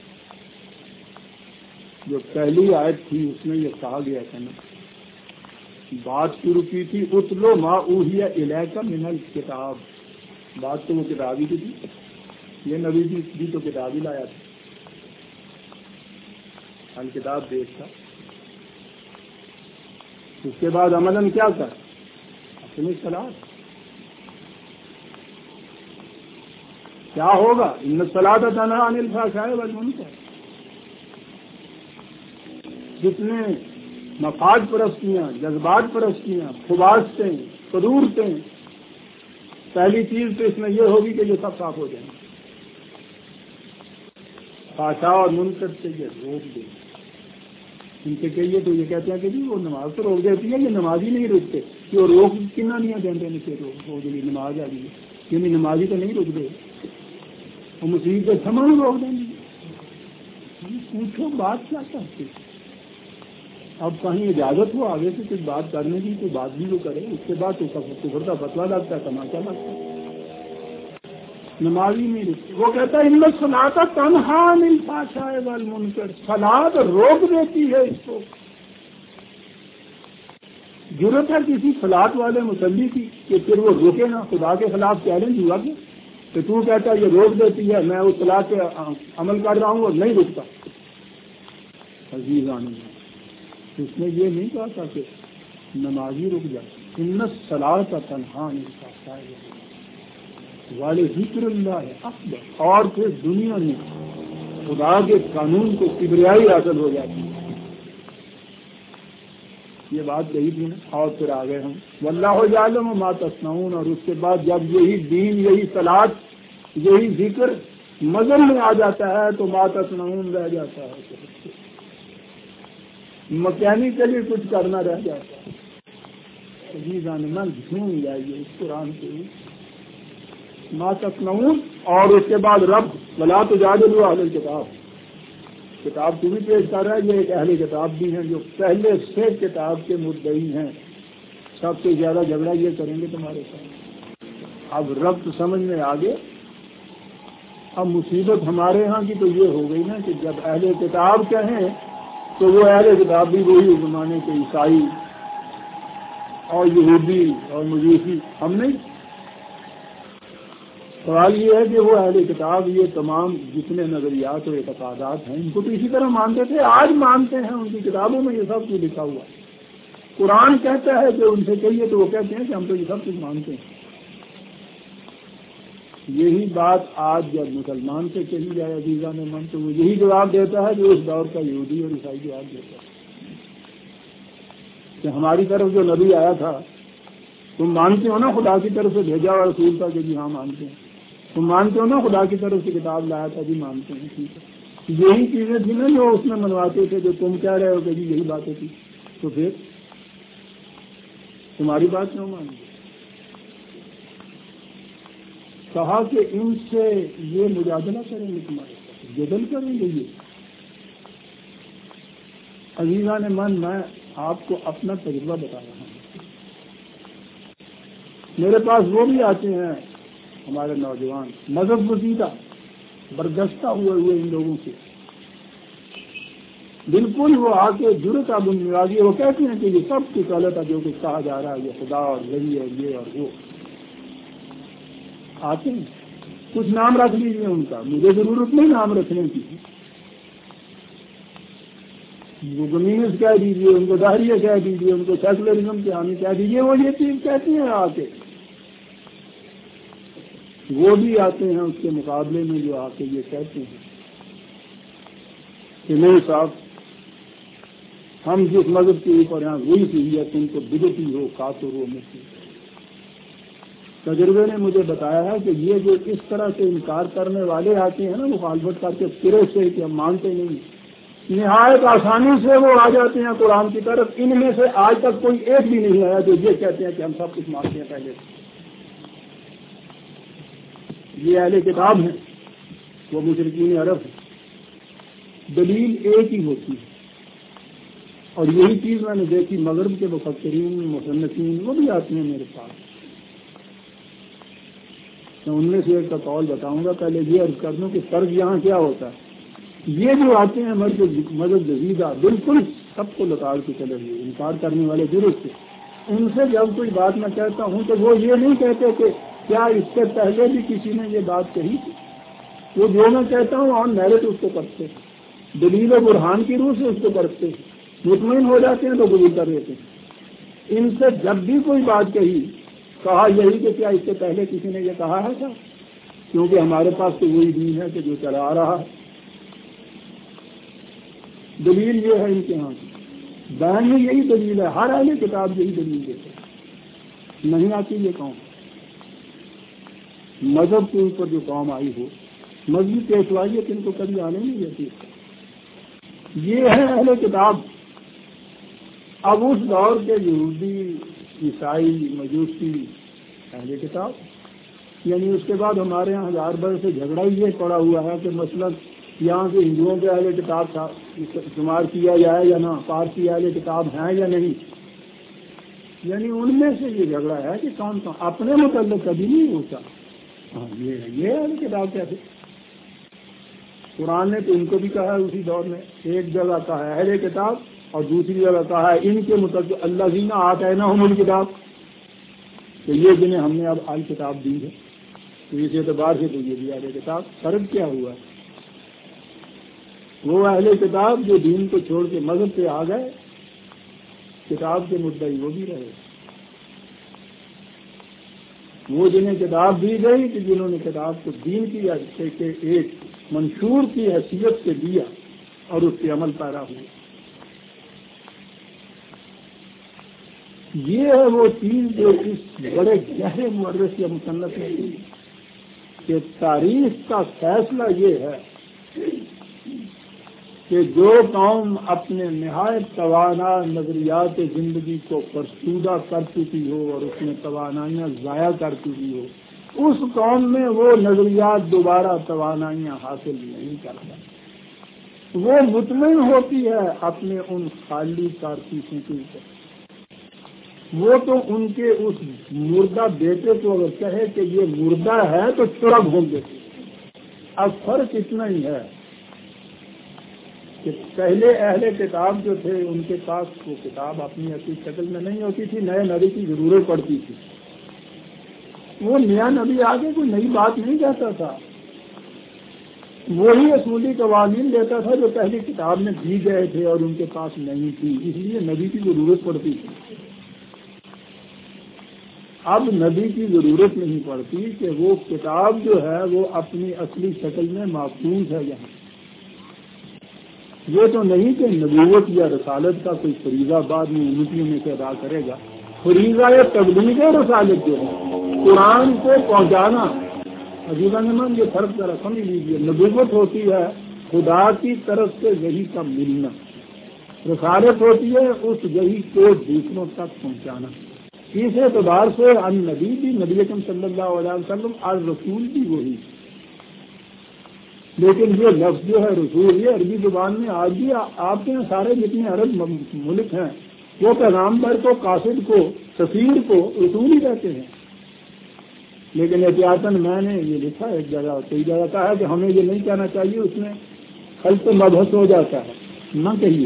جو پہلی آیت تھی اس میں یہ کہا گیا تھا نا، بات شروع کی تھی اتلو ما اوحی الیک من الکتاب، بات تو وہ کتاب ہی کی تھی، یہ نبی جی بھی تو کتاب ہی لایا تھا، الکتاب دیکھتا۔ اس کے بعد عملاً کیا کر اپنی صلاۃ کیا ہوگا، ان الصلاۃ تنہی عن الفحشاء والمنکر۔ جتنے مفاد پرستیاں، جذبات پرستیاں، خباثتیں، قدورتیں، پہلی چیز تو اس میں یہ ہوگی کہ یہ سب صاف ہو جائیں، فحشاء اور منکر سے یہ روک دیں۔ ان سے کہیے تو یہ کہتے ہیں کہ جی وہ نماز تو روک دیتی ہے، یہ نماز ہی نہیں روکتے، کہ وہ روک کنا نہیں دیتے ہیں کہ ہو جائے نماز آ گئی، یعنی نمازی تو نہیں روک دے، وہ مصیبت کے سامان روک دیں گے۔ پوچھو بات کیا چاہتے، اب کہیں اجازت ہو آگے سے کچھ بات کرنے کی، کوئی بات بھی وہ کرے، اس کے بعد تو کفر کا فتویٰ لگتا ہے، تماشا لگتا ہے، نمازی نہیں رکتی۔ وہ کہتا ہے ان الصلاۃ تنہی عن الفحشاء والمنکر، صلاۃ روک دیتی ہے اس کو۔ ضرورت ہے کسی صلاۃ والے مصلی کی کہ پھر وہ روکے نہ، خدا کے خلاف چیلنج ہوا کہ تو کہتا ہے یہ روک دیتی ہے، میں اس صلاۃ پہ عمل کر رہا ہوں اور نہیں رکتا۔ عزیزان، اس نے یہ نہیں کہا تھا کہ نمازی رک جائے، ان الصلاۃ تنہی عن الفحشاء وذکر اللہ اکبر، اور پھر دنیا میں خدا کے قانون کو کبریائی حاصل ہو جاتی ہے۔ یہ بات کہی تھی نا، اور پھر آگے ہم واللہ یعلم ما تصنعون، اور اس کے بعد جب یہی دین، یہی صلاۃ، یہی ذکر مزن میں آ جاتا ہے تو ما تصنعون رہ جاتا ہے، مکینیکلی کچھ کرنا رہ جاتا ہے۔ عزیزان من جھوم جائیے اس قرآن کے ما تصنعون، اور اس کے بعد رب ولا تجادلوا اہل الکتاب، کتاب تو بھی پیش کر رہا ہے، یہ ایک اہل کتاب بھی ہیں جو پہلے سے کتاب کے مدعی ہیں، سب سے زیادہ جھگڑا یہ کریں گے تمہارے ساتھ۔ اب رب سمجھ میں آگے، اب مصیبت ہمارے ہاں کی تو یہ ہو گئی نا کہ جب اہل کتاب کہیں تو وہ اہل کتاب بھی وہی زمانے کے عیسائی اور یہودی اور مجوسی، ہم نہیں۔ سوال یہ ہے کہ وہ اہل کتاب یہ تمام جتنے نظریات اور اعتقادات ہیں ان کو تو اسی طرح مانتے تھے، آج مانتے ہیں، ان کی کتابوں میں یہ سب کچھ لکھا ہوا ہے۔ قرآن کہتا ہے کہ ان سے کہیے تو وہ کہتے ہیں کہ ہم تو یہ سب کچھ مانتے ہیں. یہی بات آج جب مسلمان سے کہی جائے عزیزان من تو وہ یہی جواب دیتا ہے جو اس دور کا یہودی اور عیسائی جواب دیتا ہے کہ ہماری طرف جو نبی آیا تھا تم مانتے ہو نا خدا کی طرف سے بھیجا ہوا رسول تھا کہ جی ہاں مانتے ہیں. تم مانتے ہو نا خدا کی طرف سے کتاب لایا تھا جی مانتے ہیں. ٹھیک ہے, یہی چیزیں تھیں نا جو اس میں منواتے تھے جو تم کہہ رہے ہو کہ جی یہی باتیں تھی. تو پھر تمہاری بات کیوں مانیں گے؟ کہا کہ ان سے یہ مجادلہ کریں گے, تمہارے ساتھ جدل کریں گے. یہ عزیزان من میں آپ کو اپنا تجربہ بتا رہا ہوں. میرے پاس وہ بھی آتے ہیں ہمارے نوجوان مذہب گزیدہ برگشتہ ہوئے ان لوگوں سے بالکل وہ آ کے جرت بنیادی وہ کہتے ہیں کہ یہ سب کچھ غلط ہے جو کچھ کہا جا رہا ہے, یہ خدا اور ولی اور یہ اور وہ. آتے ہیں کچھ نام رکھ لیجیے ان کا, مجھے ضرورت نہیں نام رکھنے کی. وہ کمیونسٹ کہہ دیجیے, ان کو داہریہ کہہ دیجیے, ان کو سیکولرزم کے حامی کہہ دیجیے, وہ یہ چیز کہتے ہیں آ کے. وہ بھی آتے ہیں اس کے مقابلے میں جو آ کے یہ کہتے ہیں کہ نہیں صاحب ہم جس مذہب کے اوپر ہیں وہی سہی تم کو بدعتی ہو کافر ہو مشرک. تجربے نے مجھے بتایا ہے کہ یہ جو اس طرح سے انکار کرنے والے آتے ہیں نا مخالفت کر کے سرے سے کہ ہم مانتے نہیں, نہایت آسانی سے وہ آ جاتے ہیں قرآن کی طرف. ان میں سے آج تک کوئی ایک بھی نہیں آیا جو یہ کہتے ہیں کہ ہم سب کچھ مانتے ہیں پہلے سے. یہ اہل کتاب ہیں, وہ مشرکین عرب ہیں. دلیل ایک ہی ہوتی ہے, اور یہی چیز میں نے دیکھی مغرب کے مفکرین مصنفین وہ بھی آتے ہیں میرے پاس. میں ان میں سے ایک کا قول بتاؤں گا. پہلے یہ عرض کر دوں کہ فرق یہاں کیا ہوتا ہے. یہ جو آتے ہیں مذہب جدیدہ بالکل سب کو لتاڑ کے چلے ہوئے انکار کرنے والے درست سے, ان سے جب کوئی بات میں کہتا ہوں تو وہ یہ نہیں کہتے کہ کیا اس سے پہلے بھی کسی نے یہ بات کہی تھی. وہ جو میں کہتا ہوں آن میرٹ اس کو کرتے ہیں, دلیل و برہان کی روح سے اس کو کرتے ہیں, مطمئن ہو جاتے ہیں تو قبول کر دیتے ہیں. ان سے جب بھی کوئی بات کہی کہا یہی کہ کیا اس سے پہلے کسی نے یہ کہا ہے کیا, کیونکہ ہمارے پاس تو وہی دین ہے کہ جو چلا آ رہا ہے. دلیل یہ ہے ان کے ہاں کی بیان میں یہی دلیل ہے. ہر اہل کتاب یہی دلیل دیتے ہیں. نہیں آتی یہ قوم مذہب کے اوپر جو قوم آئی ہو مذہبی پیشوائیت ان کو کبھی آنے نہیں دیتی. یہ ہے اہل کتاب. اب اس دور کے یہودی عیسائی مجوسی اہل کتاب, یعنی اس کے بعد ہمارے یہاں 1000 برس سے جھگڑا ہی یہ پڑا ہوا ہے کہ مثلا یہاں کے ہندوؤں کے اہل کتاب شمار کیا جائے یا نہ, پارسی اہل کتاب ہیں یا نہیں. یعنی ان میں سے یہ جھگڑا ہے کہ کون کون اپنے متعلق کبھی نہیں ہوتا. ہاں یہ اہل کتاب کیسے. قرآن نے تو ان کو بھی کہا ہے اسی دور میں, ایک جگہ کہا ہے اہل کتاب اور دوسری جگہ کہا ہے ان کے متعلق اللہ زینہ آتا ہے نا ہم کتاب, تو یہ جنہیں ہم نے اب اہل کتاب دی ہے تو اس اعتبار سے تو یہ بھی اہل کتاب. فرق کیا ہوا ہے؟ وہ اہل کتاب جو دین کو چھوڑ کے مذہب پہ آ گئے, کتاب کے مدعی وہ بھی رہے. وہ جنہیں کتاب دی گئی کہ جنہوں نے کتاب کو دین کی ایک منشور کی حیثیت سے دیا اور اس کے عمل پیرا ہوئے. یہ ہے وہ چیز جو اس بڑے گہرے مورث یا مصنف نے کی کہ تاریخ کا فیصلہ یہ ہے کہ جو قوم اپنے نہایت توانا نظریات زندگی کو فرسودہ کر چکی ہو اور اس میں توانائیاں ضائع کر چکی ہو, اس قوم میں وہ نظریات دوبارہ توانائیاں حاصل نہیں کرتا. وہ مطمئن ہوتی ہے اپنے ان خالی کارتوسوں کے اوپر. وہ تو ان کے اس مردہ بیٹے کو اگر کہے کہ یہ مردہ ہے تو چڑب ہوں گے. اب فرق اتنا ہی ہے کہ پہلے اہل کتاب جو تھے ان کے پاس وہ کتاب اپنی اصلی شکل میں نہیں ہوتی تھی, نئے نبی کی ضرورت پڑتی تھی. وہ نیا نبی آگے کوئی نئی بات نہیں کہتا تھا, وہی اصولی قوانین دیتا تھا جو پہلی کتاب میں دی گئے تھے اور ان کے پاس نہیں تھی، اس لیے نبی کی ضرورت پڑتی تھی۔ اب نبی کی ضرورت نہیں پڑتی کہ وہ کتاب جو ہے وہ اپنی اصلی شکل میں محفوظ ہے یہاں۔ یہ تو نہیں کہ نبوت یا رسالت کا کوئی فریضہ بعد میں امتیوں میں سے ادا کرے گا۔ فریضہ یا تبلیغ رسالت جو ہے قرآن کو پہنچانا، عزیزان من یہ فرق ذرا سمجھ لیجیے۔ نبوت ہوتی ہے خدا کی طرف سے وحی کا ملنا، رسالت ہوتی ہے اس وحی کو دوسروں تک پہنچانا۔ اس اعتبار سے النبی بھی نبی اکرم صلی اللہ علیہ وسلم الرسول بھی وہی، لیکن یہ لفظ جو ہے رسول یہ عربی زبان میں آج بھی آپ کے یہاں سارے جتنے عرب ملک ہیں وہ پیغامبر کو، قاصد کو، سفیر کو رسول ہی کہتے ہیں۔ لیکن احتیاطاً میں نے یہ لکھا ایک جگہ، کئی جگہ کہا ہے کہ ہمیں یہ نہیں کہنا چاہیے، اس میں خلط مبحث ہو جاتا ہے، نہ کہیے۔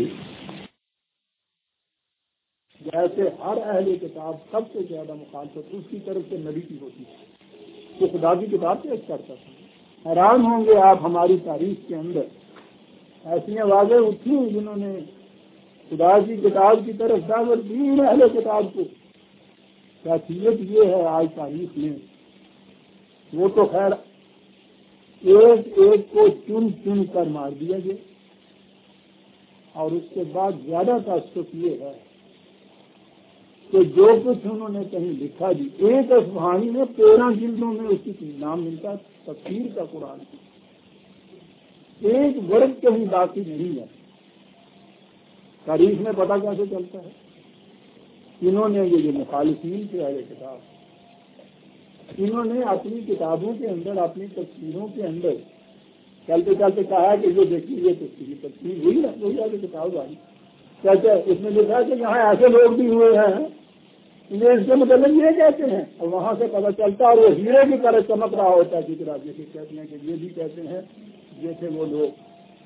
جیسے ہر اہل کتاب سب سے زیادہ مخالفت اس کی طرف سے نبی کی ہوتی ہے، وہ خدا کی کتاب پیش کرتا تھا۔ حیران ہوں گے آپ ہماری تاریخ کے اندر ایسی آوازیں اٹھی جنہوں نے خدا کی کتاب کی طرف دعوت دی اہل کتاب کو۔ کیفیت یہ ہے آج تاریخ میں، وہ تو خیر ایک ایک کو چن چن کر مار دیا گیا، اور اس کے بعد زیادہ تاسف یہ ہے کہ جو کچھ انہوں نے کہیں لکھا جی، ایک اصفہانی میں 13 جلدوں میں اس کی نام ملتا تفسیر کا قرآن کی، ایک ورد کہیں باقی نہیں ہے۔ تاریخ میں پتہ کیسے چلتا ہے؟ انہوں نے یہ جو مخالفین تھے اہل کتاب، انہوں نے اپنی کتابوں کے اندر، اپنی تفسیروں کے اندر چلتے چلتے کہا کہ یہ دیکھیے یہ تفسیر ہوئی نا، وہی اہل کتاب آئی کہتے ہیں۔ اس میں لکھا کہ یہاں ایسے لوگ بھی ہوئے ہیں انہیں اس کے متعلق یہ کہتے ہیں، اور وہاں سے پتہ چلتا ہے اور وہ ہیرے کی طرح چمک رہا ہوتا ہے کہ جیسے کہتے ہیں کہ یہ بھی کہتے ہیں جیسے وہ لوگ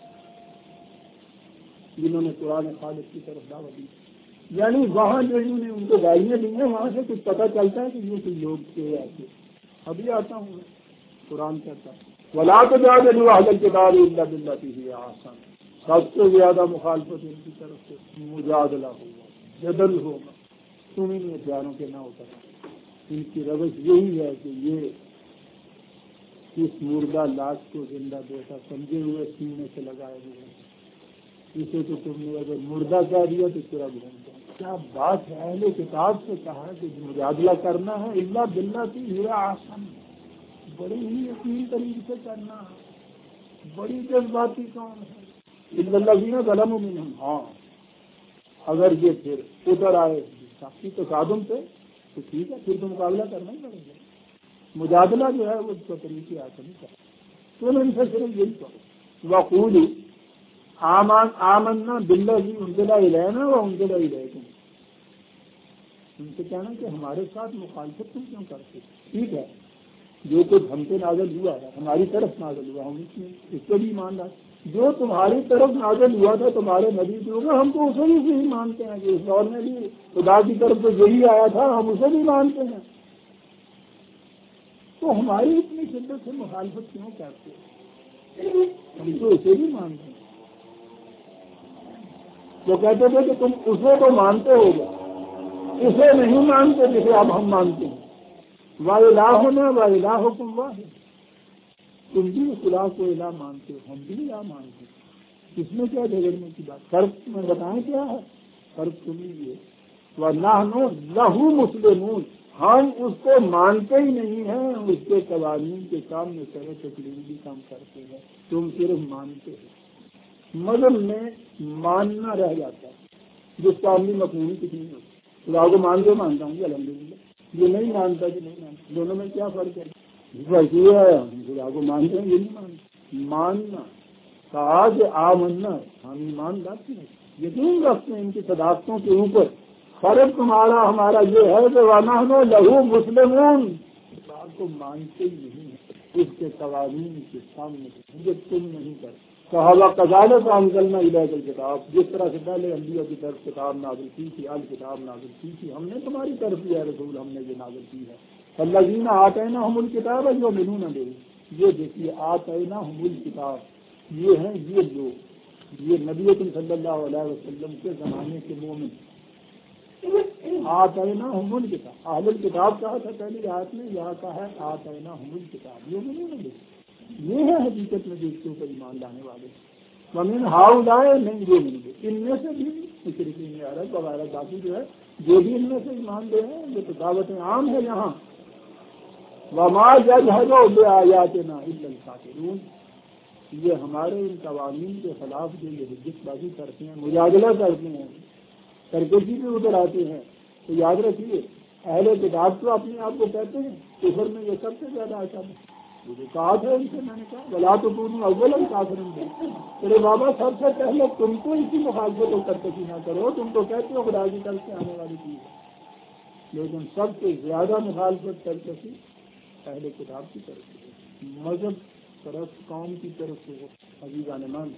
جنہوں نے قرآن خالق کی طرف دعوت دی، یعنی وہاں جو انہوں نے ان کو گالیاں دی ہیں وہاں سے کچھ پتہ چلتا ہے کہ یہ کوئی لوگ تھے ایسے۔ ابھی آتا ہوں قرآن کہتا ہے وَلَا تُجَادِلُوا أَهْلَ الْكِتَابِ إِلَّا بِالَّتِي هِيَ أَحْسَنُ، سب سے زیادہ مخالفت ان کی طرف سے مجادلہ ہوگا، جدل ہوگا، تم ان ہتھیاروں کے نہ اترو۔ ان کی روش یہی ہے کہ یہ اس مردہ لاش کو زندہ دیتا سمجھے ہوئے سینے سے لگائے ہوئے، اسے تو تم نے اگر مردہ کہہ دیا تو پورا گھوم جائے۔ کیا بات ہے! اہل کتاب سے کہا کہ مجادلہ کرنا ہے الا باللتی ہی احسن، بڑی ہی یقین طریقے سے کرنا ہے، بڑی جذباتی کون ہے الا الذین ظلموا منہم۔ ہاں اگر یہ پھر اتر آئے سختی تصادم سے تو ٹھیک ہے، پھر تو مقابلہ کرنا ہی پڑے گا۔ مجادلہ جو ہے وہ اس کو طریقے آتا نہیں کرتا، تو ان سے صرف یہی کرو وقولوا آمنا بالذی انزل الینا وانزل الیکم، ان سے کہنا کہ ہمارے ساتھ مخالفت تم کیوں کرتے؟ ٹھیک ہے، جو کچھ ہم سے نازل ہوا ہے ہماری طرف نازل ہوا، ہم اس کو بھی ایمان لائے۔ جو تمہاری طرف نازل ہوا تھا تمہارے نبی کے اوپر، ہم تو اسے بھی مانتے ہیں کہ اس دور میں بھی خدا کی طرف سے یہی آیا تھا، ہم اسے بھی مانتے ہیں، تو ہماری اتنی شدت سے مخالفت کیوں کرتے؟ ہم تو اسے بھی مانتے ہیں۔ وہ کہتے تھے کہ تم اسے تو مانتے ہو گے، اسے نہیں مانتے جسے اب ہم مانتے ہیں۔ وَإِلَٰهُنَا وَإِلَٰهُكُمْ وَاحِدٌ، تم بھی خدا کو الہ مانتے ہو، ہم بھی الہ مانتے ہیں، اس میں کیا جھگڑنے کی بات؟ فرق میں بتائیں کیا ہے فرق؟ سن لیجیے، وَنَحْنُ لَهُ مُسْلِمُونَ، ہم اس کو مانتے ہی نہیں ہیں، اس کے قوانین کے سامنے سر تسلیم بھی کام کرتے ہیں، تم صرف مانتے ہو۔ مذہب میں ماننا رہ جاتا ہے جس کا عملی مفہوم کچھ نہیں ہوتا۔ خدا کو مانتا ہوں گی الحمدللہ، یہ نہیں مانتا کہ نہیں مانتا، دونوں میں کیا فرق ہے؟ فرق یہ ہے ہم خدا کو مانتے ہیں، یہ نہیں مانتے۔ ماننا کہا کہ آمنا، ہم ایمان رکھتے ہیں، یقین رکھتے ہیں ان کی صداقتوں کے اوپر۔ فرق تمہارا ہمارا یہ ہے کہ وَنَحْنُ لَهُ مُسْلِمُونَ، خدا کو مانتے ہی نہیں ہیں، اس کے قوانین کے سامنے جو تم نہیں کرتے۔ صحابہ کذالک انزلنا الیک الکتاب، جس طرح سے پہلے انبیاء کی طرف کتاب نازل کی تھی، الکتاب نازل کی تھی، ہم نے تمہاری طرف یہ رسول ہم نے یہ نازل کی ہے۔ الذین آتیناہم الکتاب یؤمنون بہ، یہ دیکھیے آتیناہم الکتاب، یہ ہیں یہ لوگ، یہ نبی اکرم صلی اللہ علیہ وسلم کے زمانے کے مومن۔ آتیناہم الکتاب، اہل الکتاب کہا تھا پہلی آیت میں، یہاں کہا ہے آتیناہم الکتاب، یہ نہیں ہے، یہ ہے حقیقت میں جس کے اوپر ایمان لانے والے۔ ومن ہؤلاء من یؤمنون، ان میں سے بھی مشرکین عرب وغیرہ باقی جو ہے جو بھی ان میں سے ایمان لے ہیں، یہ تو دعوت عام ہے یہاں۔ وما یجحد بآیاتنا الا الکافرون، یہ ہمارے ان قوانین کے خلاف جو یہ حجت بازی کرتے ہیں، مجادلہ کرتے ہیں، سرکشی بھی ادھر آتے ہیں، تو یاد رکھیے اہل کتاب تو اپنے آپ کو کہتے ہیں، کفر میں یہ سب سے زیادہ آتا ہے۔ مجھے کہا تھا ان سے، میں نے کہا ولا تکونوا اول الکافرین، ارے بابا سب سے پہلے تم تو اسی مخالفت کو سرکشی نہ کرو، تم تو کہتے ہو خدا کی طرف سے آنے والی چیز ہے، لیکن سب سے زیادہ مخالفت سرکشی اہل کتاب کی طرف سے، مذہب طرف قوم کی طرف سے۔ عزیزان من،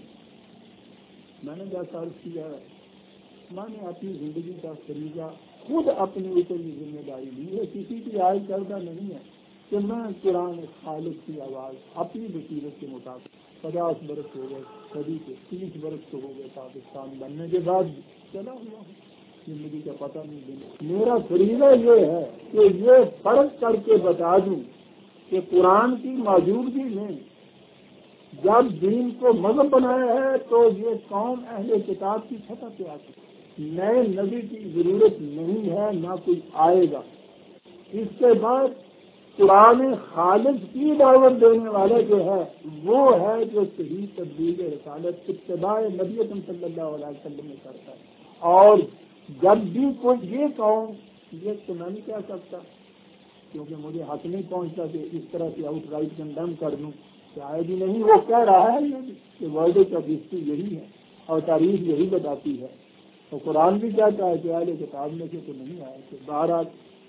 میں نے جیسا عرض کیا ہے، میں نے اپنی زندگی کا فریضہ خود اپنے اوپر یہ ذمہ داری لی ہے، کسی کی رائے کردہ نہیں ہے کہ میں قرآن خالق کی آواز اپنی بصیرت کے مطابق 50 برس ہو گئے، صدی کے 30 برس تو ہو گئے پاکستان بننے کے بعد چلا ہوا ہوں، زندگی کا پتہ نہیں دینا۔ میرا فریضہ یہ ہے کہ یہ فرق کر کے بتا دوں کہ قرآن کی موجودگی میں جب دین کو مذہب بنایا ہے تو یہ قوم اہل کتاب کی سطح پہ آتی ہے، نئے نبی کی ضرورت نہیں ہے، نہ کوئی آئے گا۔ اس کے بعد قرآن خالق کی دعوت دینے والا جو ہے وہ ہے جو صحیح تبلیغ رسالت اتباع نبی اکرم صلی اللہ علیہ وسلم میں کرتا ہے۔ اور جب بھی کوئی یہ قوم، یہ تو میں نہیں کہہ سکتا کیونکہ مجھے حق نہیں پہنچتا کہ اس طرح سے آؤٹ رائٹ کنڈم کر دوں، شاید ہی نہیں، وہ کہہ رہا ہے کہ ورلڈ کا ہسٹری یہی ہے اور تاریخ یہی بتاتی ہے، اور قرآن بھی کہتا ہے کہ اہل کتاب میں سے تو نہیں آئے کہ بہرحال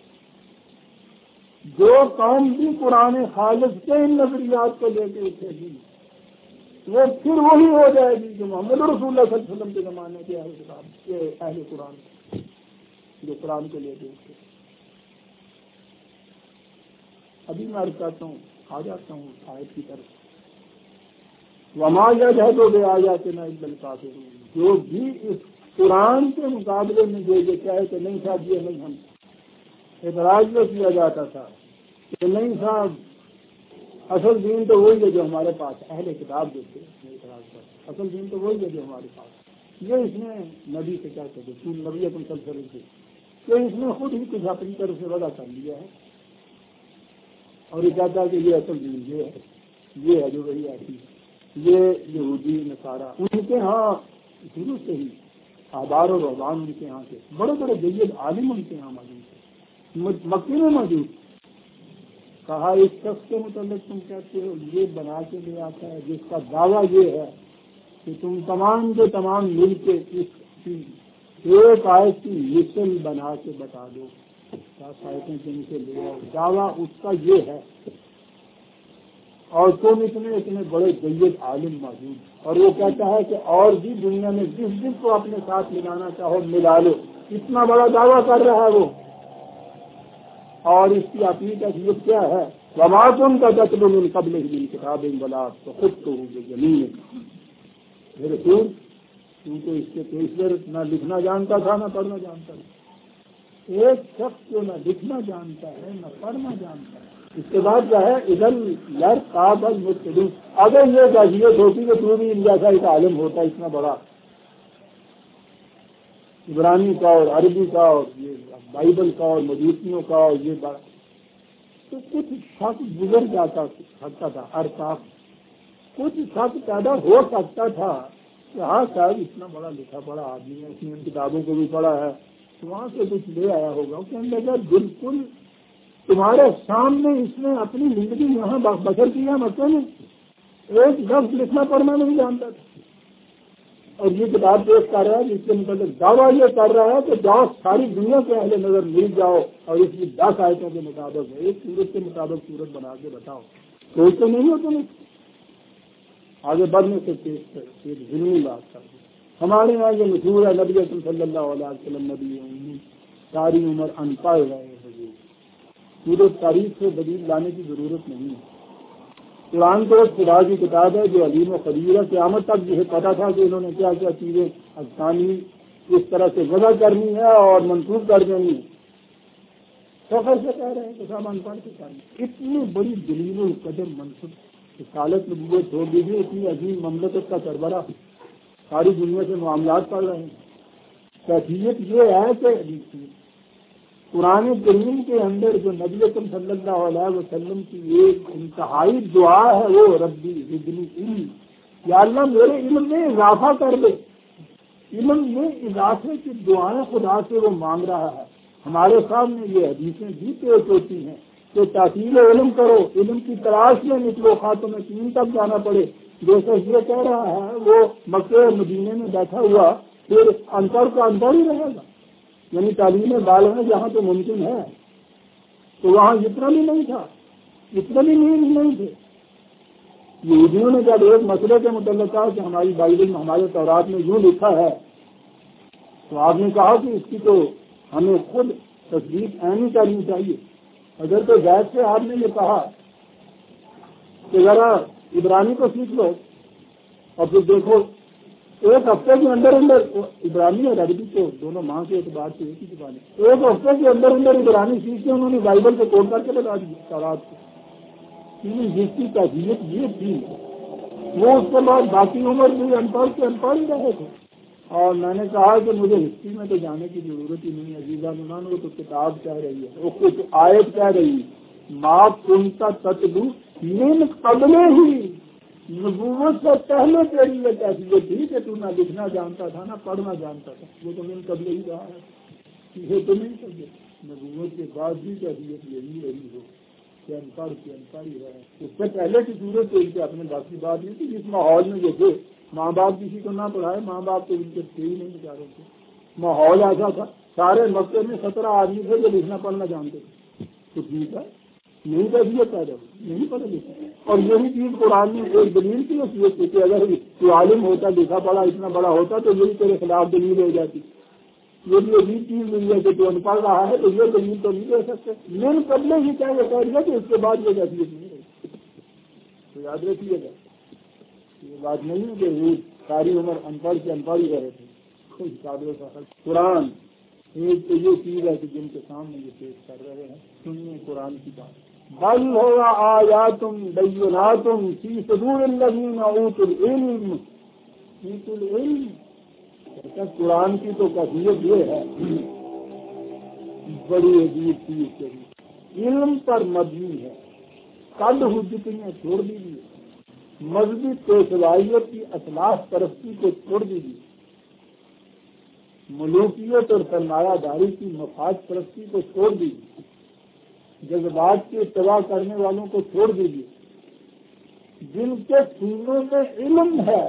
جو قوم بھی قرآن خالص کے ان نظریات کو لے کے اٹھے گی وہ پھر وہی ہو جائے گی جو محمد رسول اللہ صلی اللہ علیہ وسلم کے زمانے کے اہل کتاب کے اہل قرآن جو قرآن کو لے کے اٹھے۔ ابھی میں عرض کرتا ہوں، آ جاتا ہوں آیت کی طرف۔ وما یجحد بآیاتنا الا الکافرون، جو بھی اس قرآن کے مقابلے میں جو یہ کہے کہ نہیں صاحب یہ نہیں، ہم اعتراض میں کیا جاتا تھا کہ نہیں صاحب اصل دین تو وہی ہے جو ہمارے پاس، اہل کتاب جو تھے اعتراض کر، اصل دین تو وہی ہے جو ہمارے پاس، یہ اس نے نبی سے کیا کہتے تھے، نبی اکرم صلی اللہ علیہ وسلم سے کہ اس نے خود ہی کچھ اپنی طرف سے وضع کر لیا ہے، اور یہ کہتا ہے کہ یہ اصل دین یہ ہے جو وہی آتی ہے۔ یہ یہودی نصارہ ان کے ہاں شروع سے ہی آبار اور رحبان ان کے یہاں کے بڑے بڑے جید عالم ان کے یہاں موجود تھے، مکی میں موجود۔ کہا اس شخص کے متعلق تم کہتے ہو یہ بنا کے لے آتا ہے جس کا دعویٰ یہ ہے کہ تم تمام کے تمام مل کے اس کی ایک آیت کی مثل بنا کے بتا دو، 10 آیتیں تم سے لے آؤ، دعویٰ اس کا یہ ہے، اور تم اتنے بڑے جید عالم موجود، اور وہ کہتا ہے کہ اور بھی دنیا میں جس جس کو اپنے ساتھ ملانا چاہو ملا لو، اتنا بڑا دعویٰ کر رہا ہے وہ، اور اس کی اپنی کیفیت کیا ہے؟ وما كنت تتلو من قبلہ من کتاب ولا تخطہ بيمينك، میرے رسول تم تو اس کے پیشتر نہ لکھنا جانتا تھا نہ پڑھنا جانتا تھا۔ ایک شخص جو نہ لکھنا جانتا ہے نہ پڑھنا جانتا ہے، اس کے بعد کیا ہے اذن لارتاب المبطلون، اگر یہ کیفیت ہوتی کہ تو بھی ان جیسا ایک عالم ہوتا اتنا بڑا، عبرانی کا اور عربی کا اور یہ بائبل کا اور مجوسیوں کا اور یہ بات، تو کچھ شک گزر جاتا سکتا تھا، ارتاف کچھ شک پیدا ہو سکتا تھا کہ ہاں شاید اتنا بڑا لکھا پڑا آدمی ہے، اس نے ان کتابوں کو بھی پڑھا ہے، تو وہاں سے کچھ لے آیا ہوگا کہ اندر بالکل تمہارے سامنے اس نے اپنی زندگی یہاں بسر کیا، مطلب ایک لفظ لکھنا پڑھنا نہیں جانتا تھا، اور یہ کتاب پیش کر رہا ہے جس کے مطلب دعویٰ یہ کر رہا ہے کہ جاؤ ساری دنیا کے اہل نظر مل جاؤ اور اس کی 10 آیتوں کے مطابق ایک سورت کے مطابق سورت بنا کے بتاؤ، سوچتے نہیں ہو تم آگے بڑھنے سے ایک ضروری بات کر دیں۔ ہمارے یہاں یہ مشہور ہے نبی اکرم صلی اللہ علیہ وسلم نبی امی، ساری عمر ان پڑھ رہے ہیں، پورے تاریخ سے دلیل لانے کی ضرورت نہیں ہے، قرآن تو خدا کی کتاب ہے جو علیم و خبیر ہے. قیامت تک یہ پتا تھا کہ انہوں نے کیا کیا چیزیں افسانی اس طرح سے وضع کرنی ہے اور منسوخ کر دینی ہے. سفر سے کہہ رہے ہیں کہ سامان پڑھ کے کریں. اتنی بڑی دلیل القدر منصب رسالت نبوت چھوڑ دیجیے. اتنی عظیم مملکت کا سربراہ ساری دنیا سے معاملات کر رہے ہیں. کیفیت یہ ہے کہ قرآن کریم کے اندر جو نبی اکرم صلی اللہ علیہ وسلم کی ایک انتہائی دعا ہے وہ ربی زدنی علم، یا اللہ میرے علم میں اضافہ کر دے. علم میں اضافے کی دعائیں خدا سے وہ مانگ رہا ہے. ہمارے سامنے یہ حدیثیں بھی پیش ہوتی ہیں کہ تحصیل علم کرو، علم کی تلاش میں نکلو، خاتم تین تک جانا پڑے. جیسے یہ کہہ رہا ہے وہ مکے مدینے میں بیٹھا ہوا پھر انپڑھ کا انپڑھ ہی رہے گا. یعنی تعلیم بالغ جہاں تو ممکن ہے تو وہاں اتنا بھی نہیں تھا، اتنا بھی نہیں تھے. یہودیوں نے جب ایک مسئلے کے متعلق کہا کہ ہماری بائبل میں ہمارے تورات میں یوں لکھا ہے تو آپ نے کہا کہ اس کی تو ہمیں خود تصدیق عینی کرنی چاہیے. اگر تو ذات سے آپ نے یہ کہا کہ ذرا عبرانی کو سیکھ لو اور پھر دیکھو ایک ہفتے کے اندر عبرانی اور عربی کو دونوں ماں کے اعتبار سے ایک ہی زبان ہے. ایک ہفتے کے اندر عبرانی سیکھ کے انہوں نے بائبل کو کوٹ کر کے بتا دیا تورات کو. جس کی کیفیت یہ تھی وہ اس کے بعد باقی عمر بھی انپڑھ کے انپڑھ ہی رہے تھے. اور میں نے کہا کہ مجھے ہسٹری میں تو جانے کی ضرورت ہی نہیں. عزیزہ نمان وہ تو کتاب کہہ رہی ہے، وہ کچھ آیت کہہ رہی ہے ماں کنتا تتلو من قبل ہی، نبوت سے پہلے تیری یہ کیفیت تھی کہ تو نہ لکھنا جانتا تھا نہ پڑھنا جانتا تھا. وہ تو من قبل ہی رہا ہے، یہ تو نہیں سمجھے. نبوت کے بعد بھی کیفیت یہی رہی ہو کہ انپڑھ ہی رہے. اس سے پہلے کی صورت تو ان کے اپنے باقی بات نہیں تھی. جس ماحول میں یہ تھے ماں باپ کسی کو نہ پڑھائے، ماں باپ تو ان کے تھے ہی نہیں بیچارے تھے. ماحول ایسا تھا سارے مکے میں 17 آدمی تھے جو لکھنا پڑھنا جانتے تھے. تو ٹھیک ہے نہیں کیفیت پیدا نہیں پڑھے لکھے. اور یہی چیز قرآن میں ایک دلیل کی حیثیت تھی کہ اگر تو عالم ہوتا لکھا پڑھا اتنا بڑا ہوتا تو یہی تیرے خلاف دلیل ہو جاتی. یہ بھی عجیب چیز ملی ہے کہ تو ان پڑھ رہا ہے تو یہ دلیل تو نہیں دے سکتے. من قبل ہی کیا یہ کہہ دیا کہ اس کے بعد یہ کیفیت نہیں رہی. تو یاد رکھیے گا یہ بات نہیں ہے کہ وہ ساری عمر انپڑھ کے انپڑھ ہی رہے تھے. کوئی قابل کا قرآن ایک تو یہ چیز ہے کہ جن کے سامنے یہ پیش کر رہے ہیں سنیے قرآن کی بات. بل ہوگا آیاتم بیناتم فی صدور الذین اوتوا العلم. قرآن کی تو کیفیت یہ ہے بڑی عجیب چیز. علم پر مبنی ہے. قد حجتیں چھوڑ دیجیے، مذہبی پیشوائیت کی اصلاح پرستی کو چھوڑ دیجیے، ملوکیت اور سرمایہ داری کی مفاد پرستی کو چھوڑ دیجیے، جذبات کی اتباع کرنے والوں کو چھوڑ دیجیے. جن کے سینوں میں علم ہے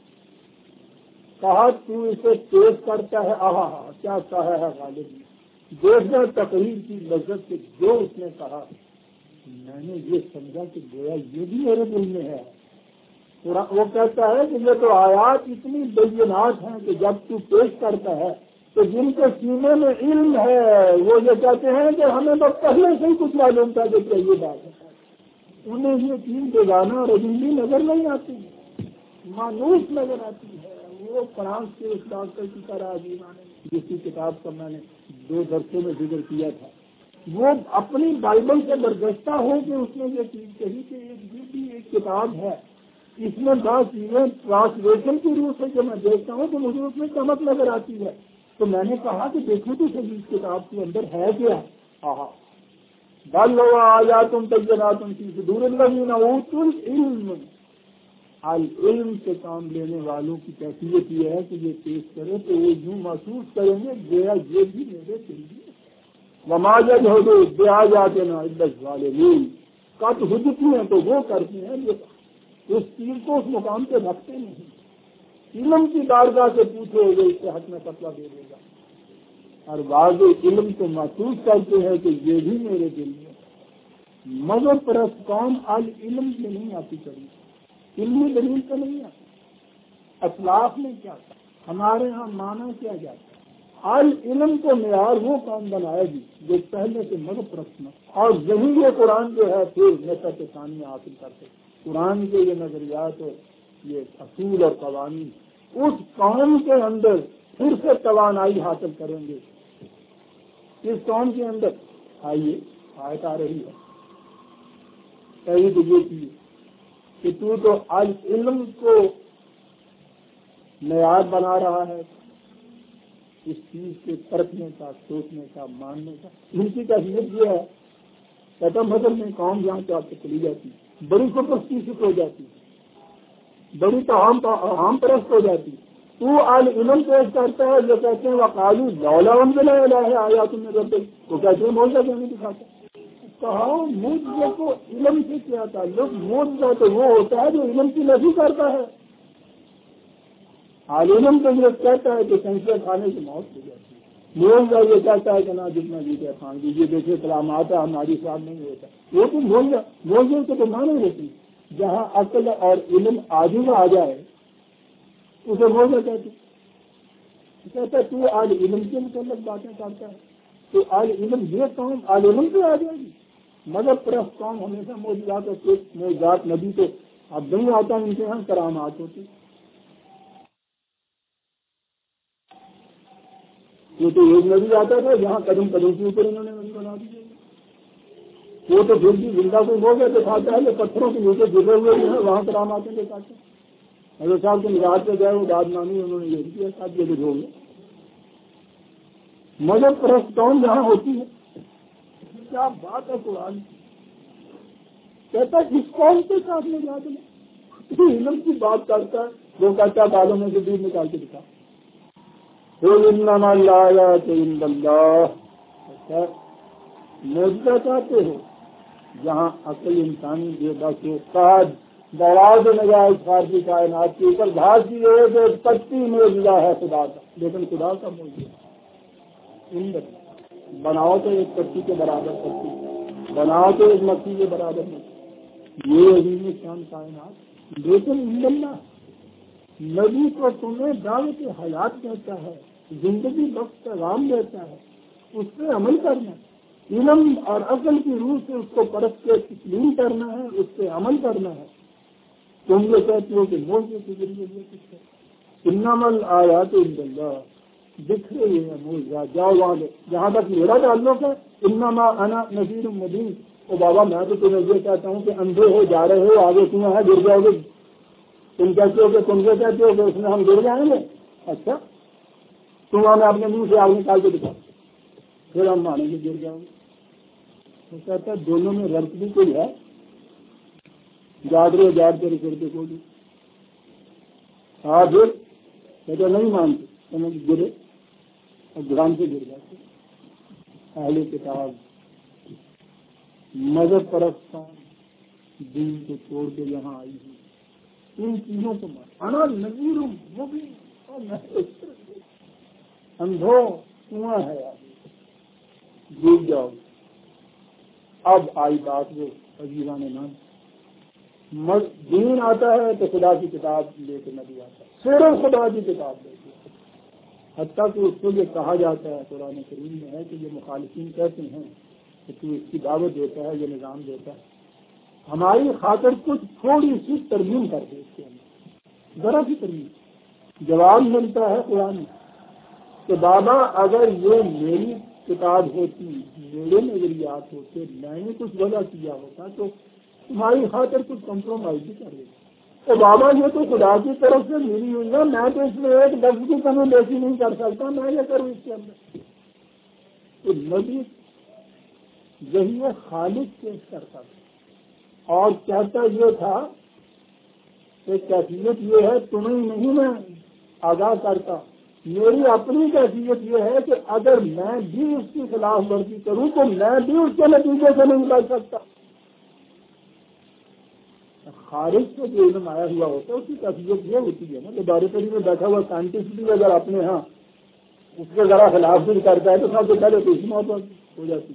کہا تو اسے پیش کرتا ہے آہا کیا کہا ہے غالب نے. دیکھنا تقریر کی لذت سے جو اس نے کہا میں نے یہ سمجھا کہ گویا یہ بھی میرے دل میں ہے. وہ کہتا ہے کہ یہ تو آیات اتنی بینات ہیں کہ جب تو پیش کرتا ہے تو جن کے سینے میں علم ہے وہ یہ کہتے ہیں کہ ہمیں تو پہلے سے ہی کچھ معلوم تھا کہ کیا یہ بات ہے. انہیں یہ چیز بیگانہ اور اجنبی نظر نہیں آتی، مانوس نظر آتی ہے. وہ فرانس کے اس ڈاکٹر کی طرح جس کی کتاب کا میں نے 2 درسوں میں ذکر کیا تھا، وہ اپنی بائبل سے برگشتہ ہو کہ اس نے یہ چیز کہی کہ یہ بھی ایک کتاب ہے. اس میں بعض چیزیں ٹرانسلیشن کی روح سے جو میں دیکھتا ہوں تو مجھے اس میں چمک نظر آتی ہے. تو میں نے کہا کہ دیکھو تو صحیح اس کتاب کے اندر ہے کیا. بل آیاتم بیناتم فی صدور الذین اوتوا العلم. العلم سے کام لینے والوں کی کیفیت یہ ہے کہ یہ پیش کرے تو وہ یوں محسوس کریں گے گویا یہ بھی میرے دل میں. وما یجحدوا بآیاتنا الا الظالمون. قط حجتیں تو وہ کرتے ہیں جو اس چیز کو اس مقام پہ رکھتے نہیں. علم کی بارگاہ سے پوچھو وہ اس کے حق میں فتویٰ دے دے گا. اور بعض علم کو محسوس کرتے ہیں کہ یہ بھی میرے دل میں. مذہب پرست قوم العلم میں نہیں آتی کبھی، علمی دلیل کا نہیں آتی. اسلاف میں کیا تھا ہمارے ہاں مانا کیا جاتا ہے. العلم کو معیار وہ قوم بنائے گی جو پہلے سے مذہب پرست نہ، اور یہی یہ قرآن جو ہے پھر نشت ثانیہ حاصل کرتے قرآن کے یہ نظریات اور یہ اصول اور قوانین اس قوم کے اندر پھر سے توانائی حاصل کریں گے. اس قوم کے اندر آئیے آیت آ رہی ہے. پہلی تو یہ چیز کہ تو علم کو معیار بنا رہا ہے اس چیز کے پرکھنے کا، سوچنے کا، ماننے کا. ان کی کیفیت یہ ہے قدم بدل میں قوم جہاں سے آپ کو چلی جاتی بڑی سپرسٹیشس ہو جاتی، بڑی عام پرست ہو جاتی. تو علم پیش کرتا ہے جو کہتے ہیں وقالو لولا انزل الیہ آیات من ربہ، وہ کہتے ہیں معجزہ کیوں نہیں دکھاتا. کہا معجزے کو علم سے کیا تعلق؟ معجزہ تو وہ ہوتا ہے جو علم کی نفی کرتا ہے. عالم کو یہ کہتا ہے کہ سنسر کھانے کی موت ہو جاتی ہے. معجزہ یہ کہتا ہے کہ نہ جتنا جیتے کھان دیجیے، دیکھیے کلامات ہماری ساتھ نہیں ہوتا. وہ تو معجزے کے تو معنی ہوتی جہاں عقل اور علم عاجز آ جائے اسے معجزہ کہتے. کہتا ہے تو آج علم کے متعلق باتیں کرتا ہے تو آج علم یہ قوم آج علم پہ آ جائے گی. مذہب پرست قوم ہمیشہ معجزات اور معجزات نبی تو اب نہیں آتا، ان کے یہاں کرامات ہوتی. یہ تو ایک نبی آتا تھا جہاں قدم قدم کے اوپر انہوں نے بنا دی. وہ تو پھر بھی زندہ کو ہو گئے تو کھاتا ہے کہ پتھروں کے نیچے گرے ہوئے جو ہے وہاں کراماتیں لے کھاتے ہیں. حضرت صاحب کے نجات پہ گئے وہ داد مانی انہوں نے یہ کیا ساتھ یہ ہو گئے. مذہب پرست قوم جہاں ہوتی ہے کیا بات ہے. قرآن کہتا ہے اس قوم کے ساتھ میں جا کے علم کی بات کرتا ہے جو کہتا ہے بالوں میں سے دودھ نکال کے دکھا. معجزہ چاہتے ہو جہاں عقل انسانی بے بس دراز نجائز خارجی کائنات کے اوپر گھاس کی ایک پتی معجزہ ہے خدا کا، لیکن خدا کا معجزہ بناؤ تو ایک پتی کے برابر پتی، بناؤ تو ایک مکھی کے برابر مکھی، یہ عظیم شان کائنات. لیکن اللہ نبی کو تمہیں دعوت حیات کہتا ہے، زندگی بخش پیغام دیتا ہے، اس پہ عمل کرنا ہے. علم اور عقل کی روح سے اس کو پرکھ کے تسلیم کرنا ہے، اس پہ عمل کرنا ہے. تم یہ کہتے ہو کہ معجزے کے ذریعے یہ کچھ ہے. انما الآیات عند اللہ، دکھ رہی ہے معجزہ. جاؤ وہاں جہاں تک میرا تعلق ہے انما انا نذیر مبین. او بابا میں تو تمہیں یہ کہتا ہوں کہ اندھے ہو جا رہے ہو، آگے کنواں ہے گر جاؤ گے. تم کہتے ہو کہ تم یہ کہتے ہو کہ اس میں ہم گر جائیں گے. اچھا کنواں میں اپنے منہ سے آگ نکال کے دکھاؤ پھر ہم مانیں گے گر جاؤ گے. تو کہتا ہے دونوں میں ربط بھی کوئی ہے. جاگرے جاگتے رکھتے کوئی ہاں پھر کہتے نہیں مانتے سمجھ گرے اور گرام سے گر جاتے. اہل کتاب مذہب پرست دین کو چھوڑ کے یہاں آئی ہے. ان چیزوں کو انا نذیر ہوں وہ بھی اندھو کنواں ہے ڈوب جاؤ. اب آئی بات وہ عزیزان نام دین آتا ہے تو خدا کی کتاب لے کے نبی آتا ہے، صرف خدا کی کتاب لے کے. حتیٰ کہ اس کو یہ کہا جاتا ہے قرآن کریم میں ہے کہ یہ مخالفین کہتے ہیں کہ تو اس کی دعوت دیتا ہے، یہ نظام دیتا ہے، ہماری خاطر کچھ تھوڑی سی ترمیم کر دے اس کے اندر، ذرا سی ترمیم. جواب ملتا ہے قرآن میں کہ بابا اگر یہ میری کتاب ہوتی، میرے نظریات ہوتے، میں نے کچھ وجہ کیا ہوتا تو تمہاری خاطر کچھ کمپرومائز بھی کر دیتا. تو بابا یہ تو خدا کی طرف سے ملی ہوئی ہے، میں تو اس میں ایک لفظ کی کمی بیشی نہیں کر سکتا، میں یہ کروں اس کے اندر. تو نبی یہی خالق پیش کرتا تھا اور کہتا یہ تھا کہ کیفیت یہ ہے تمہیں نہیں میں آگاہ کرتا، میری اپنی کیفیت یہ ہے کہ اگر میں بھی اس کی خلاف ورزی کروں تو میں بھی اس کے نتیجے سے نہیں بچ سکتا. خارج سے جو علم آیا ہوا ہوتا ہے اس کی کیفیت یہ ہوتی ہے نا کہ لیبارٹری میں بیٹھا ہوا سائنٹسٹ بھی اگر اپنے ہاں اس کے ذرا خلاف ورزی کرتا ہے تو سب سے پہلے تو اس موت ہو جاتی.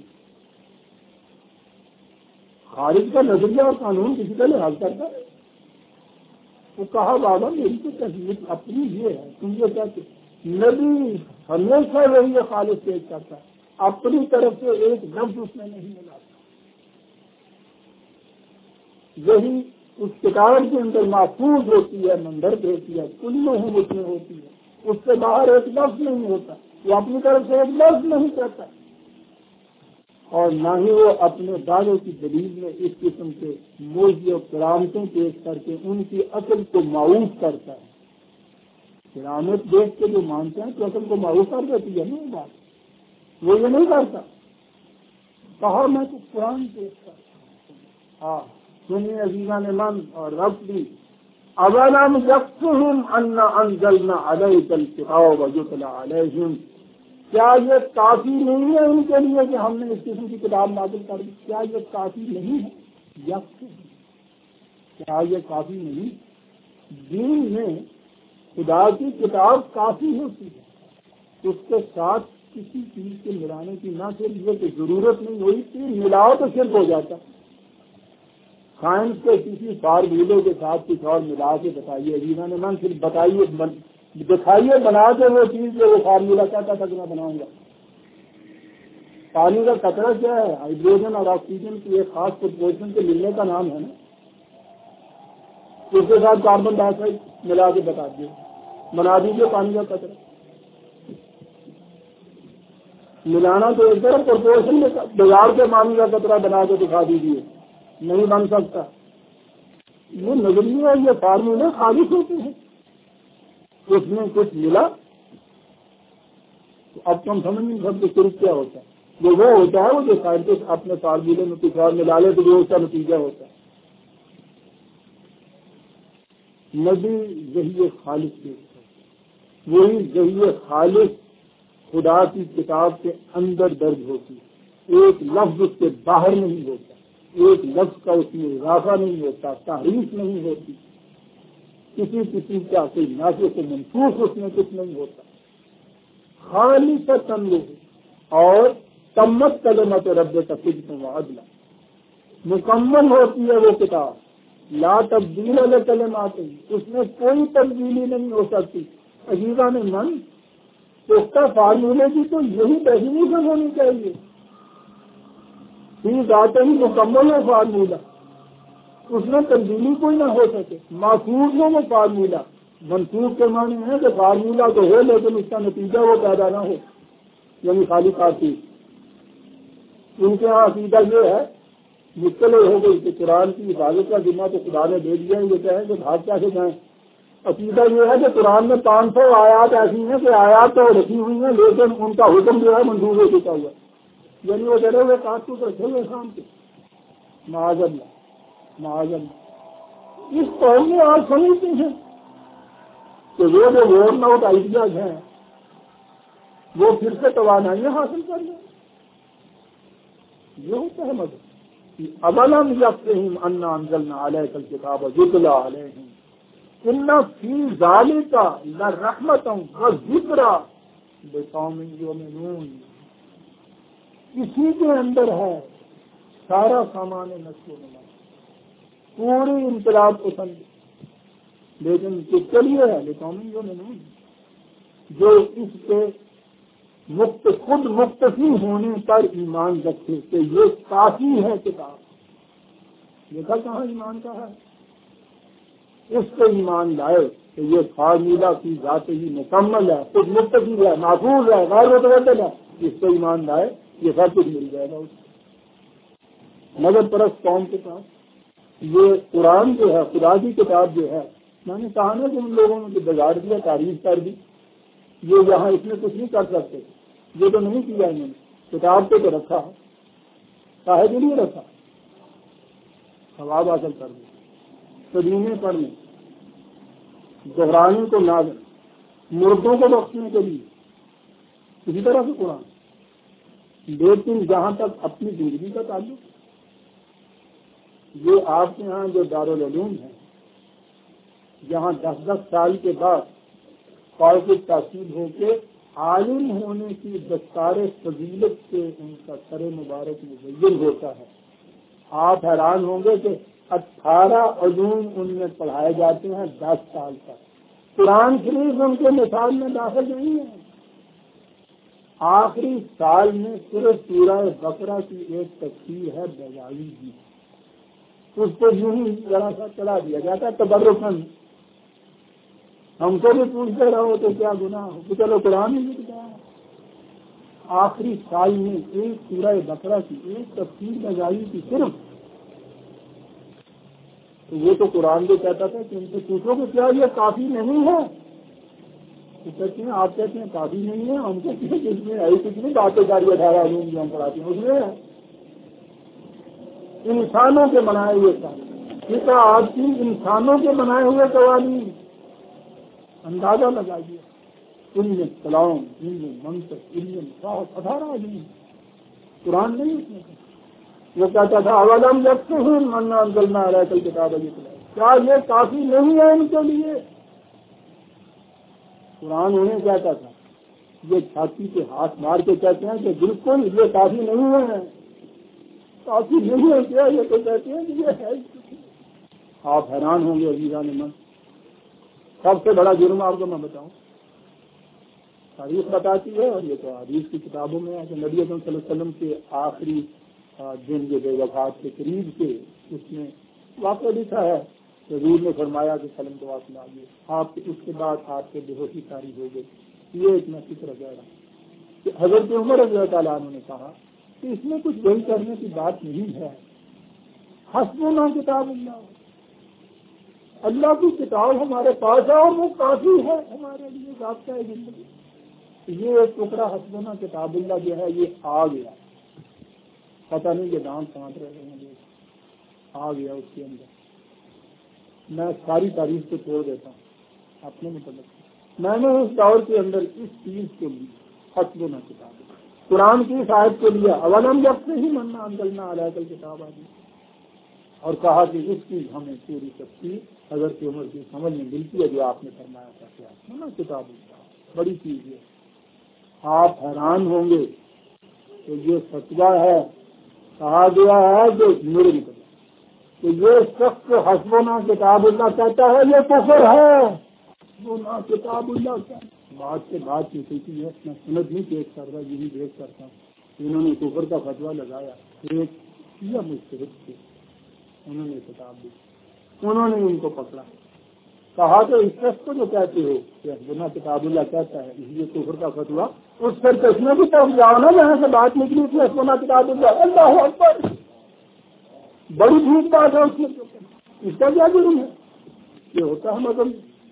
خارج کا نظریہ اور قانون کسی کا لحاظ کرتا ہے. وہ کہا بابا میری تو کیفیت اپنی یہ ہے، تم یہ کہتے نبی ہمیشہ وہی خالص پیش کرتا ہے، اپنی طرف سے ایک لفظ اس میں نہیں ملاتا. یہی اس کتاب کے اندر محفوظ ہوتی ہے، مندرج ہوتی ہے، کلہم اس میں ہوتی ہے، اس سے باہر ایک لفظ نہیں ہوتا، وہ اپنی طرف سے ایک لفظ نہیں کہتا، اور نہ ہی وہ اپنے دعوے کی دلیل میں اس قسم کے موضوع اور کرامتیں پیش کر کے ان کی عقل کو معروف کرتا ہے۔ کرامت دیکھ کے جو مانتے ہیں تو عقل کو معروف کر دیتی ہے نا یہ بات، وہ یہ نہیں کرتا۔ کہا میں تو قرآن پیش کرتا ہوں، سنیے عزیزان من اور رب بھی، اولم یکفہم انا انزلنا علیک الکتاب یتلی علیہم، کیا یہ کافی نہیں ہے ان کے لیے کہ ہم نے اس قسم کی کتاب نازل کر دی؟ کیا یہ کافی نہیں ہے؟ یکفہم، کیا یہ کافی نہیں؟ دین میں خدا کی کتاب کافی ہوتی ہے، اس کے ساتھ کسی چیز کے ملانے کی نہ صرف یہ کہ ضرورت نہیں ہوئی کہ ملاؤ تو شرک ہو جاتا۔ سائنس کے کسی فارمولے کے ساتھ کچھ اور ملا کے بتائیے، عزیزان من، صرف بتائیے، دکھائیے بنا کے وہ چیز جو وہ فارمولا کہتا تھا کہ میں بناؤں گا۔ پانی کا قطرہ کیا ہے؟ ہائیڈروجن اور آکسیجن کی ایک خاص پرپورشن کے ملنے کا نام ہے نا، اس کے ساتھ کاربن ڈائی آکسائڈ ملا کے بتا دیے، بنا دیجیے پانی کا قطرہ۔ ملانا تو ایک طرف پرپورشن میں، بازار کے پانی کا قطرہ بنا کے دکھا دیجیے، نہیں بن سکتا۔ یہ نظریہ، یہ فارمولے خالص ہوتے ہیں، اس میں کچھ ملا تو اب تم سمجھ نہیں سکتے صرف کیا ہوتا ہے۔ وہ ہوتا ہے وہ جو سائنٹسٹ اپنے فارمولے میں کچھ اور ملا لے تو جو اس کا نتیجہ ہوتا ہے۔ نبی ذہی خالص کے وہی ذہی خالص خدا کی کتاب کے اندر درج ہوتی ہے، ایک لفظ اس کے باہر نہیں ہوتا، ایک لفظ کا اس میں اضافہ نہیں ہوتا، تحریف نہیں ہوتی، کسی کا کوئی نافع سے منسوخ اس میں کچھ نہیں ہوتا، خالص تنظیم، اور تمت کلمت رب صدق و عدل، مکمل ہوتی ہے وہ کتاب، لا تبدیل لکلمات، اس میں کوئی تبدیلی نہیں ہو سکتی۔ عزیزان من، پختہ فارمولے کی تو یہی ڈیفینیشن ہونی چاہیے، فی ذات ہی مکمل ہے فارمولہ، اس میں تبدیلی کوئی نہ ہو سکے۔ محفوظ ہو وہ فارمولہ، منسوخ کے معنی ہے کہ فارمولہ تو ہو لیکن اس کا نتیجہ وہ پیدا نہ ہو، یعنی خالی کافی۔ ان کے یہاں عقیدہ یہ ہے، مشکل ہو گئی کہ قرآن کی حفاظت کا ذمہ تو خدا نے دے دیا، یہ کہیں کہ بھاگ کیسے جائیں۔ عقیدہ یہ ہے کہ قرآن میں 500 آیات ایسی ہیں کہ آیات تو رکھی ہوئی ہیں لیکن ان کا حکم جو ہے منسوخ ہو چکا ہوا، یعنی وہ ڈرے ہوئے کاٹو تو رکھے ہوئے شام کے، معاذ اللہ معاذ اللہ۔ اس قوم میں آپ سمجھتے ہیں کہ وہ جو ووٹ آؤٹ آئیڈیاز ہیں وہ پھر سے توانائیاں حاصل کر لیں، یہ ہوتا ہے مطلب۔ اولم یکفہم انا انزلنا علیک الکتاب یتلی علیہم ان فی ذالک لرحمۃ وذکری لقوم یؤمنون، اسی کے اندر ہے سارا سامان نشو و نما، پوری انقلاب پسند، لیکن کس کے لیے ہے؟ لقوم یؤمنون، جو اس کے خود مکتفی ہونے پر ایمان رکھے کہ یہ کافی ہے کتاب۔ دیکھا کہاں ایمان کا ہے؟ اس پہ ایمان لائے کہ یہ فارمولہ کی ذات ہی مکمل ہے، خود مکتفی ہے، محفوظ ہے، غیر متبدل ہے، اس پہ ایمان لائے یہ سب کچھ مل جائے گا اس کو۔ مگر پرست قوم کے پاس یہ قرآن جو ہے، خدا کی کتاب جو ہے، میں نے کہا نا کہ ان لوگوں نے بگاڑ دیا، تعریف کر دی، یہ یہاں اس میں کچھ نہیں کر سکتے، یہ تو نہیں کیا انہوں نے، کتاب پہ تو رکھا ہے، کاہے کے لیے رکھا؟ ثواب حاصل کر دیا، قدیمے پڑھنے، دہرانے کو نازل، مردوں کو بخشنے کے لیے، اسی طرح سے قرآن۔ لیکن جہاں تک اپنی زندگی کا تعلق، یہ آپ کے یہاں جو دارالعلوم ہے، جہاں 10 سال کے بعد قاعد تحصیل ہو کے عالم ہونے کی دستار فضیلت سے ان کا سر مبارک مزین ہوتا ہے، آپ حیران ہوں گے کہ 18 علوم ان میں پڑھائے جاتے ہیں 10 سال تک۔ قرآن شریف ان کے مثال میں داخل نہیں ہے۔ آخری سال میں صرف سورہ بقرہ کی ایک تفسیر ہے 42 کی، اس کو یوں ہی ذرا سا چلا دیا جاتا ہے تبرکن. ہم کو بھی پوچھتے رہو تو کیا گناہ ہو, تو چلو قرآن ہی لکھتا ہے. آخری سال میں ایک سورہ بقرہ کی ایک تفسیر لگائی تھی صرف, تو وہ تو قرآن کو کہتا تھا کہ ان سے پوچھو کہ کیا یہ کافی نہیں ہے. تو کہتے ہیں آپ کہتے ہیں کافی نہیں ہے, ہم کہتے ہیں کہ اس میں ایسی کتنی باتیں جاری 18 علوم جو ہم پڑھاتے ہیں اس میں انسانوں کے بنائے ہوئے کتاب کی انسانوں کے بنائے ہوئے قوانین اندازہ لگائیے. علم کلام, علم منطق, علم صاف 18 علوم قرآن نہیں اس میں. وہ کہتا تھا اولم یکفہم انا انزلنا علیک الکتاب کیا یہ کافی نہیں ہے ان کے لیے. قرآن انہیں کہتا تھا, یہ چھاتی پہ ہاتھ مار کے کہتے ہیں کہ بالکل یہ کافی نہیں ہے, کافی نہیں ہے کیا, یہ تو کہتے ہیں کہ یہ ہے. آپ حیران ہوں گے عزیزان من. سب سے بڑا جرم آپ کو میں بتاؤں, تاریخ بتاتی ہے اور یہ تو حدیث کی کتابوں میں ہے کہ نبی اکرم صلی اللہ علیہ وسلم کے آخری دن جو وفات کے قریب کے اس میں واقعہ لکھا ہے. حضور نے فرمایا کہ قلم دعا سنا لیے, آپ اس کے بعد آپ کے بے ہوشی طاری ہو گئی. یہ ایک میں فکر کہہ رہا ہوں کہ حضرت عمر رضی اللہ تعالیٰ عنہ نے کہا کہ اس میں کچھ وہی کرنے کی بات نہیں ہے. حسبنا کتاب اللہ, اللہ کی کتاب ہمارے پاس ہے اور وہ کافی ہے ہمارے لیے ضابطۂ زندگی. یہ ایک ٹکڑا حسبنا کتاب اللہ جو ہے یہ آ گیا, پتہ نہیں کہ دانت سانٹ رہے ہیں, آ گیا اس کے اندر. میں ساری تاریخ کو چھوڑ دیتا ہوں اپنے متعلق. میں نے اس دور کے اندر اس چیز کے لیے حسبنا کتاب قرآن کی آیت کے لیے اولم جب سے ہی منا انزلنا علیک الکتاب آ گئی اور کہا کہ اس کی ہمیں پوری تفصیل حضرت عمر کی سمجھ میں ملتی ہے جو آپ نے فرمایا تھا. کیا منا کتاب بڑی چیز ہے. آپ حیران ہوں گے کہ یہ فتویٰ ہے, کہا گیا ہے کہ میرے مطلب کہ یہ شخص حسبنا کتاب اللہ کہتا ہے یہ کفر ہے. حسبنا کتاب اللہ کا بات سے بات نکلتی ہے. میں سند نہیں پیش کر رہا, یہی دیکھ کرتا ہوں. انہوں نے کفر کا فتویٰ لگایا. ایک کیا مستحق تھے, انہوں نے کتاب دی, انہوں نے ان کو پکڑا, کہا کہ اس شخص کو جو کہتے ہو کہ حسبنا کتاب اللہ کہتا ہے اس لیے کفر کا فتویٰ, اس پر چشمے کی طرف جاؤ نا جہاں سے بات نکلی تھی حسبنا کتاب اللہ. اللہ اکبر, بڑی جھوٹ بات ہے اس میں. اس کا کیا جرم ہے؟ یہ ہوتا ہے مگر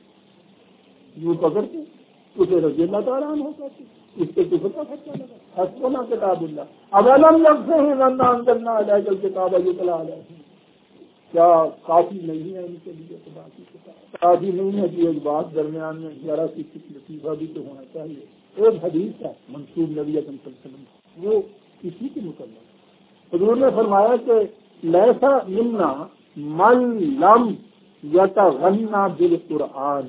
یوں پکڑ کے اسے رضی اللہ تعالیٰ عنہ کہتے اس کے کفر کا فتویٰ لگا. حسبنا کتاب اللہ اولم یکفہم انا انزلنا علیک الکتاب یتلی علیہم, کیا کافی نہیں ہے ان کے لیے خدا کی کتاب؟ کافی نہیں ہے کہ ایک بات درمیان میں ذرا سی لطیفہ بھی تو ہونا چاہیے. ایک حدیث ہے منسوب نبی اکرم صلی اللہ علیہ وسلم, وہ کسی کے متعلق حضور نے فرمایا کہ لیسا منا من لم یتغنی بالقرآن,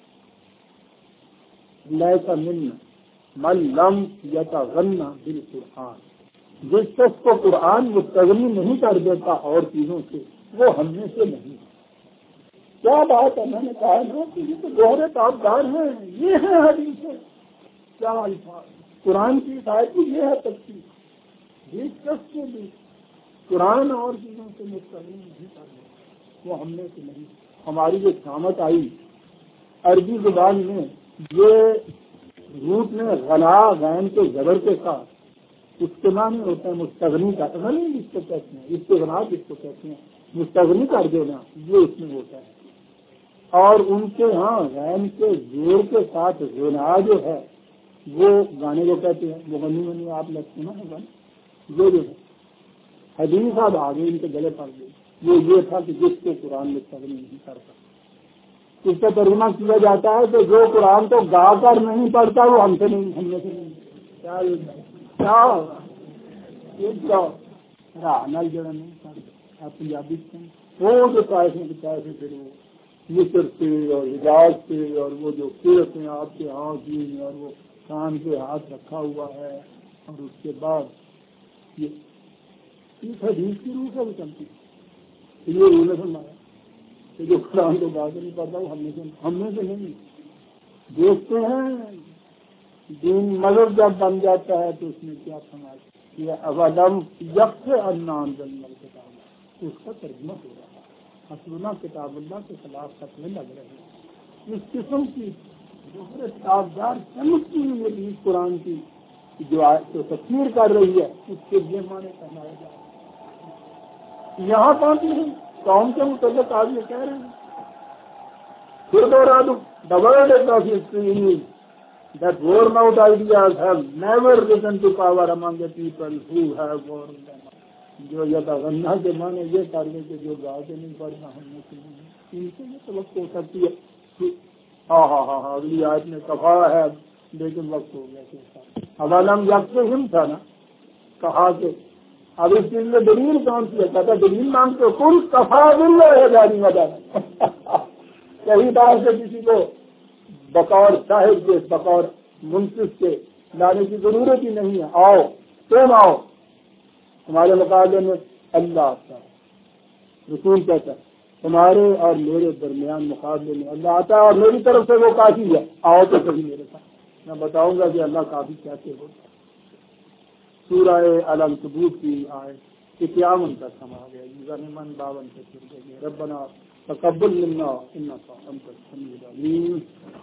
لیسا منا من لم یتغنی بالقرآن, جس شخص کو قرآن مستغنی نہیں کر دیتا اور چیزوں سے وہ ہم میں سے نہیں. کیا بات ہے, میں نے کہا نا کہ یہ تو دوہرے تابدار ہیں. یہ ہے حدیث ہے, کیا الفاظ قرآن کی آیت کی, یہ ہے تفسیر. جس شخص کو بھی قرآن اور چیزوں سے مستغنی نہیں کر دیتا وہ ہم میں سے نہیں. ہماری جو شامت آئی عربی زبان میں, یہ روٹ میں غلا غین کے زبر کے ساتھ اس کے معنی ہوتا ہے مستغنی کا, غنی جس کو کہتے ہیں, استغنا جس کو کہتے ہیں, مستغنی کر دینا, یہ اس میں ہوتا ہے. اور ان کے ہاں غین کے زور کے ساتھ غنا جو ہے وہ گانے کو کہتے ہیں. وہ غنی غنی آپ لگتے ہیں نا گانے, وہ جو ہے حدیث اب آگے ان کے گلے پڑ گئی. وہ یہ تھا کہ جس کو قرآن مستغنی نہیں کرتا, اس کا ترجمہ کیا جاتا ہے کہ جو قرآن کو گا کر نہیں پڑھتا وہ ہم سے نہیں, ہم میں سے نہیں. کیا ہوگا نل جڑا نہیں پڑھتا آپ پنجابی وہ جو پیسے کے پیسے پھر وہ مصر سے اور حجاز سے اور وہ جو سیرت ہیں آپ کے ہاتھ کی اور وہ کان کے ہاتھ رکھا ہوا ہے, اور اس کے بعد یہ حدیث کی روح سے بھی چلتی ہے. یہ روح نے فرمایا کہ جو قرآن کو گا کے نہیں پڑھتا وہ ہم میں سے نہیں. دیکھتے ہیں دین مذہب جب بن جاتا ہے تو اس میں کیا سماج یہ اولم یکفہم انا انزلنا الکتاب, اس کا ترجمہ ہو رہا ہے. حسبنا کتاب اللہ کے خلاف فتوے لگ رہے ہیں. اس قسم کی دوسرے تابدار چمک کی ہوئی قرآن کی جو آیت تفسیر کر رہی ہے اس کے لیے معنی کرنا جا رہا ہے. یہاں پہنچے ہیں قوم کے متعلق آج یہ کہہ رہے ہیں. پھر دوہرا دوں the world is of history that worn out ideas have never risen to power among the people who have worn them. جو یتغنیٰ کے معنی یہ کر لیں کہ جو گا کے نہیں پڑھنا ہم نے ان سے یہ توقع ہو سکتی ہے. ہاں اگلی آیت میں کفا ہے لیکن وقت ہو گیا. اب علم یکفہم تھا نا, کہا کہ اب اس چیز میں دلیل کون سی ہے؟ کہتا دلیل مانگتے کل کفا باللہ جاری مدد. کہیں بار سے کسی کو بقور صاحب کے بقور منصف کے لانے کی ضرورت ہی نہیں ہے. آؤ تم آؤ, تمہارے مقابلے میں اللہ آتا ہے. رسول کہتا ہے تمہارے اور میرے درمیان مقابلے میں اللہ آتا ہے اور میری طرف سے وہ کافی ہے. آؤ تو کبھی میرے ساتھ, میں بتاؤں گا کہ اللہ کافی کیسے ہوتا ہے. سورہ العنکبوت کی آیت 51 تک ہم آ گئے. من 52 تک چل گئے. ربنا تقبل منا انک انت السمیع العلیم.